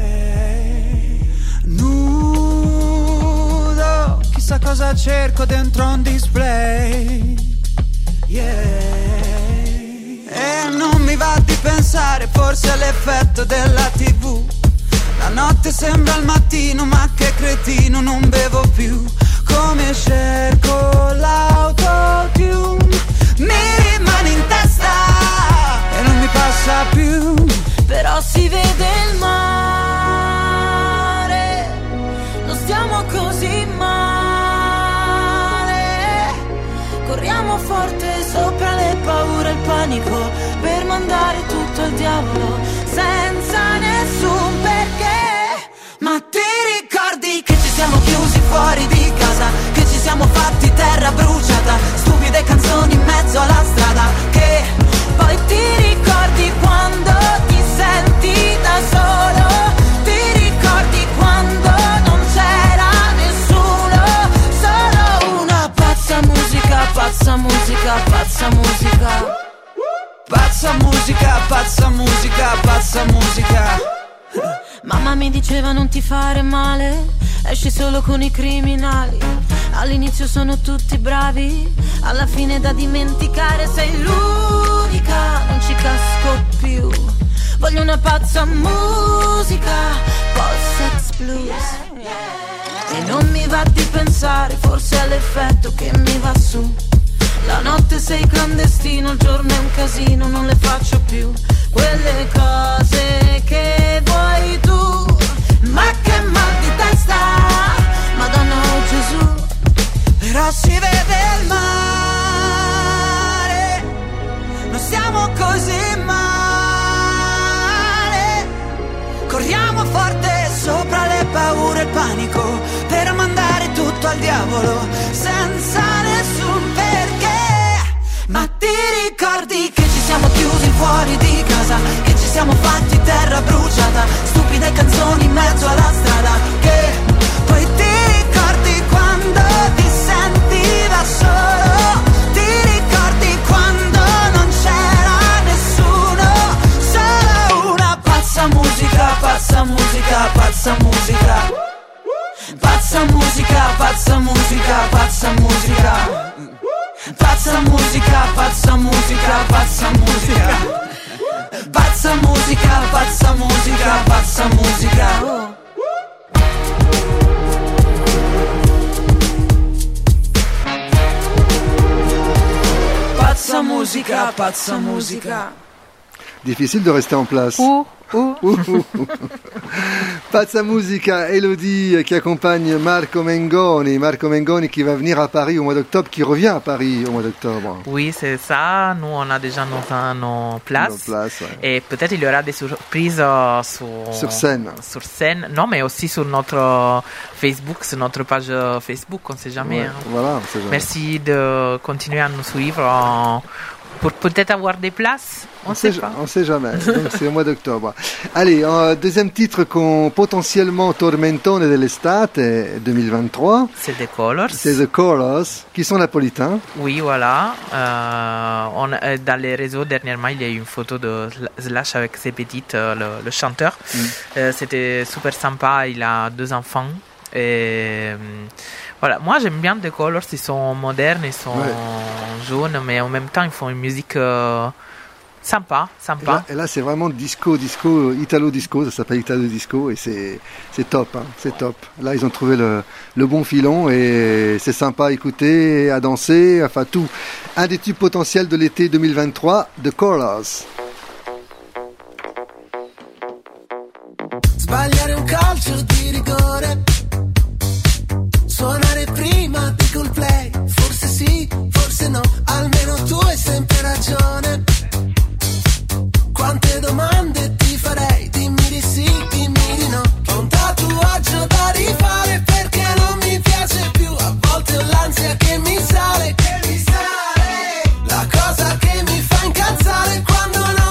Nudo, chissà cosa cerco dentro un display. Yeah. E non mi va di pensare, forse all'effetto della tivù. La notte sembra il mattino, ma che cretino, non bevo più. Come cerco l'autotune, mi rimane in testa e non mi passa più. Però si vede il mare, non stiamo così male. panico, per mandare tutto al diavolo senza nessun perché. Ma ti ricordi che ci siamo chiusi fuori di casa, che ci siamo fatti terra bruciata, stupide canzoni in mezzo alla strada, che poi ti ricordi quando ti senti da solo, ti ricordi quando non c'era nessuno, solo una pazza musica, pazza musica, pazza musica. Pazza musica, pazza musica, pazza musica. Mamma mi diceva non ti fare male, esci solo con i criminali. All'inizio sono tutti bravi, alla fine da dimenticare sei l'unica, non ci casco più. Voglio una pazza musica, post-sex blues. E non mi va di pensare, forse è l'effetto che mi va su. La notte sei clandestino, il giorno è un casino, non le faccio più quelle cose che vuoi tu. Ma che mal di testa, Madonna o Gesù, però si vede il mare, non siamo così male. Corriamo forte sopra le paure e il panico, per mandare tutto al diavolo senza nessun perché. Ma ti ricordi che ci siamo chiusi fuori di casa, che ci siamo fatti terra bruciata, stupide canzoni in mezzo alla strada, che poi ti ricordi quando ti senti da solo, ti ricordi quando non c'era nessuno, solo una pazza musica, pazza musica, pazza musica. Pazza musica, pazza musica, pazza musica. Pazza musica, pazza musica, pazza musica. Pazza musica, pazza musica, pazza musica. Pazza musica, pazza musica. Difficile de rester en place. Uh, uh. Uh, uh, uh. Pazza musica, Elodie qui accompagne Marco Mengoni. Marco Mengoni qui va venir à Paris au mois d'octobre, qui revient à Paris au mois d'octobre. Oui, c'est ça. Nous, on a déjà nos, nos places. Nos places, ouais. Et peut-être il y aura des surprises euh, sur, sur scène. Sur scène. Non, mais aussi sur notre Facebook, sur notre page Facebook. On ne sait jamais. Ouais, hein. Voilà, on sait jamais. Merci de continuer à nous suivre euh, pour peut-être avoir des places. On ne sait, sait pas. On ne sait jamais. Donc c'est au mois d'octobre. Allez, euh, deuxième titre con potentiellement tormentone dell'estate duemilaventitré. C'est The Colors. C'est The Colors, qui sont napolitains. Oui, voilà. Euh, on, euh, dans les réseaux, dernièrement, il y a eu une photo de Slash avec ses petites, euh, le, le chanteur. Mm. Euh, c'était super sympa. Il a deux enfants. Et voilà, moi j'aime bien The Colors. Ils sont modernes, ils sont ouais. jaunes, mais en même temps, ils font une musique. Euh, Sympa, sympa. Et là, et là, c'est vraiment disco, disco, italo disco, ça s'appelle italo disco et c'est c'est top, hein, c'est top. Là, ils ont trouvé le le bon filon et c'est sympa à écouter, à danser, enfin tout. Un des tubes potentiels de l'été duemilaventitré, The Colors. Sbagliare un calcio di rigore, suonare prima di Coldplay, forse sì, forse no, almeno tu hai sempre ragione. Quante domande ti farei, dimmi di sì, dimmi di no. Ho un tatuaggio da rifare perché non mi piace più. A volte ho l'ansia che mi sale, che mi sale. La cosa che mi fa incazzare quando non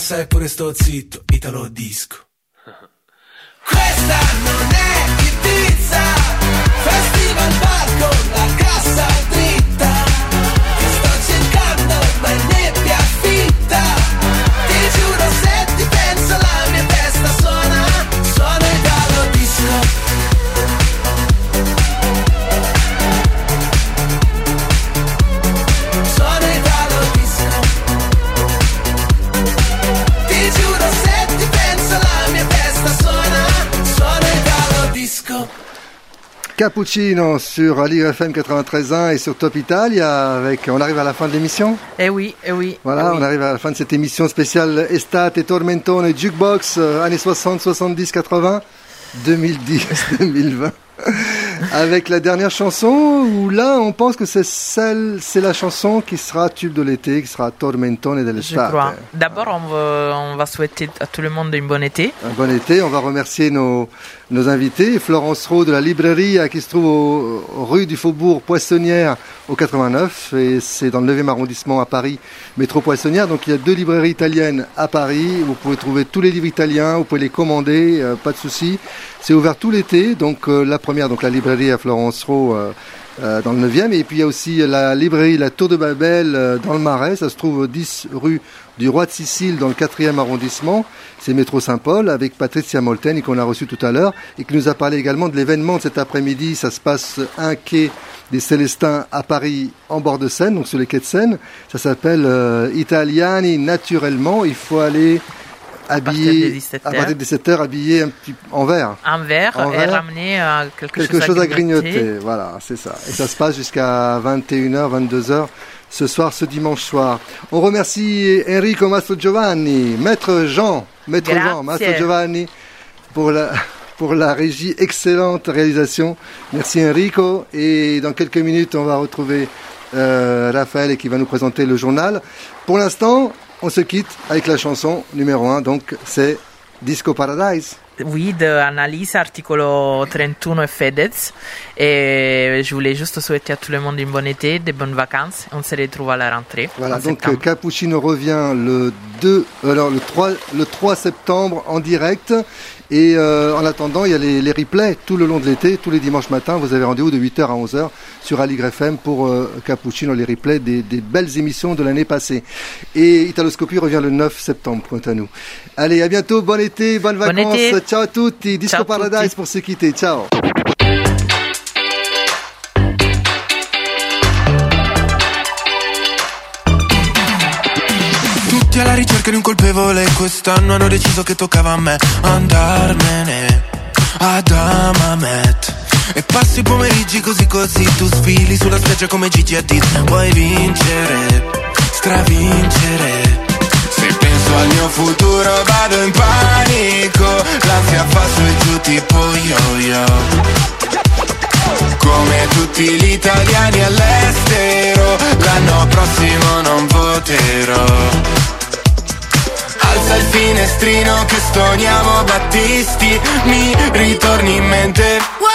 sai pure sto zitto, Italo Disco. Questa non è Ibiza, festival bar con la cassa dritta. Ti sto cercando ma è nebbia fitta. Ti giuro se ti penso la mia testa suona, suona Italo Disco. Suona Italo Disco. Ti giuro se ti penso la mia testa suona, suona Italo Disco. Cappuccino sur Aligre F M quatre-vingt-treize point un et sur Top Italia. Avec, on arrive à la fin de l'émission. Eh oui, eh oui. Voilà, eh oui. On arrive à la fin de cette émission spéciale Estate Tormentone Jukebox, euh, années soixante, soixante-dix, quatre-vingts, deux mille dix, deux mille vingt. Avec la dernière chanson où là on pense que c'est celle, c'est la chanson qui sera tube de l'été, qui sera Tormentone dell'estate. Je crois. D'abord on va, on va souhaiter à tout le monde un bon été. Un bon été, on va remercier nos, nos invités, Florence Rowe de la Libreria qui se trouve au, au rue du Faubourg Poissonnière au quatre-vingt-neuf, et c'est dans le neuvième arrondissement à Paris, métro Poissonnière. Donc il y a deux librairies italiennes à Paris, vous pouvez trouver tous les livres italiens, vous pouvez les commander, euh, pas de souci. C'est ouvert tout l'été, donc euh, la première, donc la librairie à Florence Rowe euh, euh, dans le neuvième, et puis il y a aussi la librairie La Tour de Babel euh, dans le Marais, ça se trouve dix rue du Roi de Sicile dans le quatrième arrondissement, c'est métro Saint-Paul, avec Patricia Molteni qu'on a reçu tout à l'heure, et qui nous a parlé également de l'événement de cet après-midi. Ça se passe un quai des Célestins à Paris en bord de Seine, donc sur les quais de Seine, ça s'appelle euh, Italiani naturellement, il faut aller habillé à partir de dix-sept heures, habillé un petit en vert. En vert, en et vert. ramener euh, quelque, quelque chose, chose à à grignoter. grignoter. Voilà, c'est ça. Et ça se passe jusqu'à vingt et une heures, vingt-deux heures ce soir, ce dimanche soir. On remercie Enrico Mastro Giovanni, Maître Jean, Maître Grazie. Jean, Mastro Giovanni pour la pour la régie, excellente réalisation. Merci Enrico. Et dans quelques minutes, on va retrouver euh, Raphaël qui va nous présenter le journal. Pour l'instant, on se quitte avec la chanson numéro un, donc c'est Disco Paradise. Oui, de Annalise, articolo trentuno et Fedez. Et je voulais juste souhaiter à tout le monde une bonne été, de bonnes vacances. On se retrouve à la rentrée. Voilà, donc septembre. Cappuccino revient le deux, alors le trois, le trois septembre en direct. Et euh, en attendant, il y a les, les replays tout le long de l'été, tous les dimanches matins. Vous avez rendez-vous de huit heures à onze heures sur Aligre F M pour euh, Cappuccino, les replays des, des belles émissions de l'année passée. Et Italoscopie revient le neuf septembre, quant à nous. Allez, à bientôt, bon été, bonnes Bon vacances. été. Ciao à tutti, Disco Ciao Paradise tutti. pour se quitter. Ciao. Tutti alla ricerca di un colpevole, quest'anno hanno deciso che toccava a me andarmene ad Amamet. E passi i pomeriggi così così, tu sfili sulla spiaggia come Gigi Hadid. Vuoi vincere, stravincere. Se penso al mio futuro vado in panico, l'ansia fa su e giù tipo yo-yo. Come tutti gli italiani all'estero, l'anno prossimo non voterò. Alza il finestrino che stoniamo Battisti, mi ritorni in mente.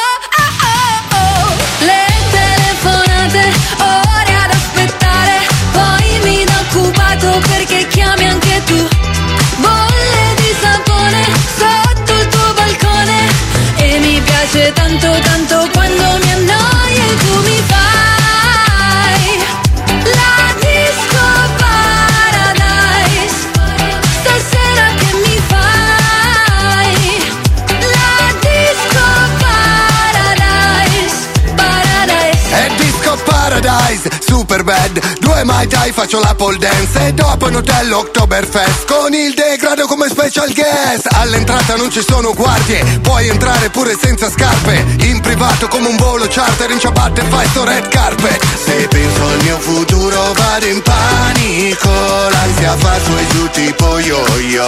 Le telefonate, ore ad aspettare, poi mi do occupato perché chiami anche tu. Bolle di sapone sotto il tuo balcone, e mi piace tanto tanto quando mi annoio e tu mi fai la disco paradise. Stasera che mi fai la disco paradise. Paradise. È Disco Paradise, super bad. Due Mai Tai, faccio la pole dance. E dopo in hotel Oktoberfest con il degrado come special guest. All'entrata non ci sono guardie, puoi entrare pure senza scarpe. In privato come un volo charter, in ciabatte fai sto red carpet. Se penso al mio futuro vado in panico, l'ansia fa su e giù tipo yo-yo.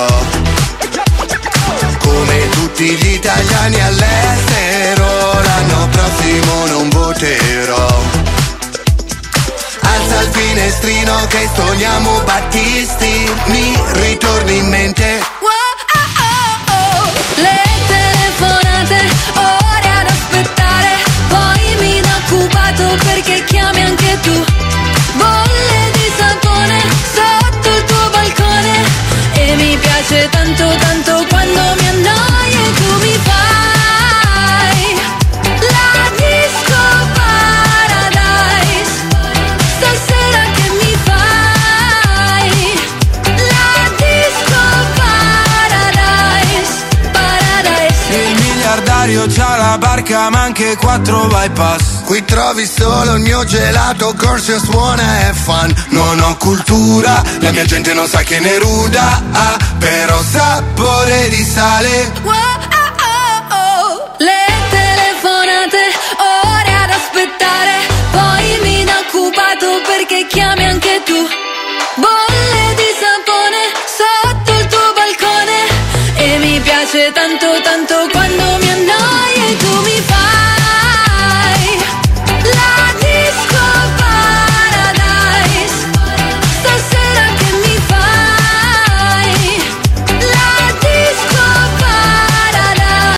Come tutti gli italiani all'estero, l'anno prossimo non voterò. Alza il finestrino che stoniamo Battisti, mi ritorni in mente. Le telefonate, ore ad aspettare, poi mi do occupato perché chiami anche tu. Bolle di sapone sotto il tuo balcone, e mi piace piace tanto tanto quando mi annoio e tu mi fai la disco paradise. Stasera che mi fai la disco paradise, paradise. Il miliardario c'ha la barca ma anche quattro bypass. Qui trovi solo il mio gelato, corso suona e fan. Non ho cultura, la mia gente non sa che ne ruda, ah, però sapore di sale. Wow, oh, oh, oh. Le telefonate, ore ad aspettare, poi mi dà occupato perché chiami anche tu. Bolle di sapone sotto il tuo balcone e mi piace tanto tanto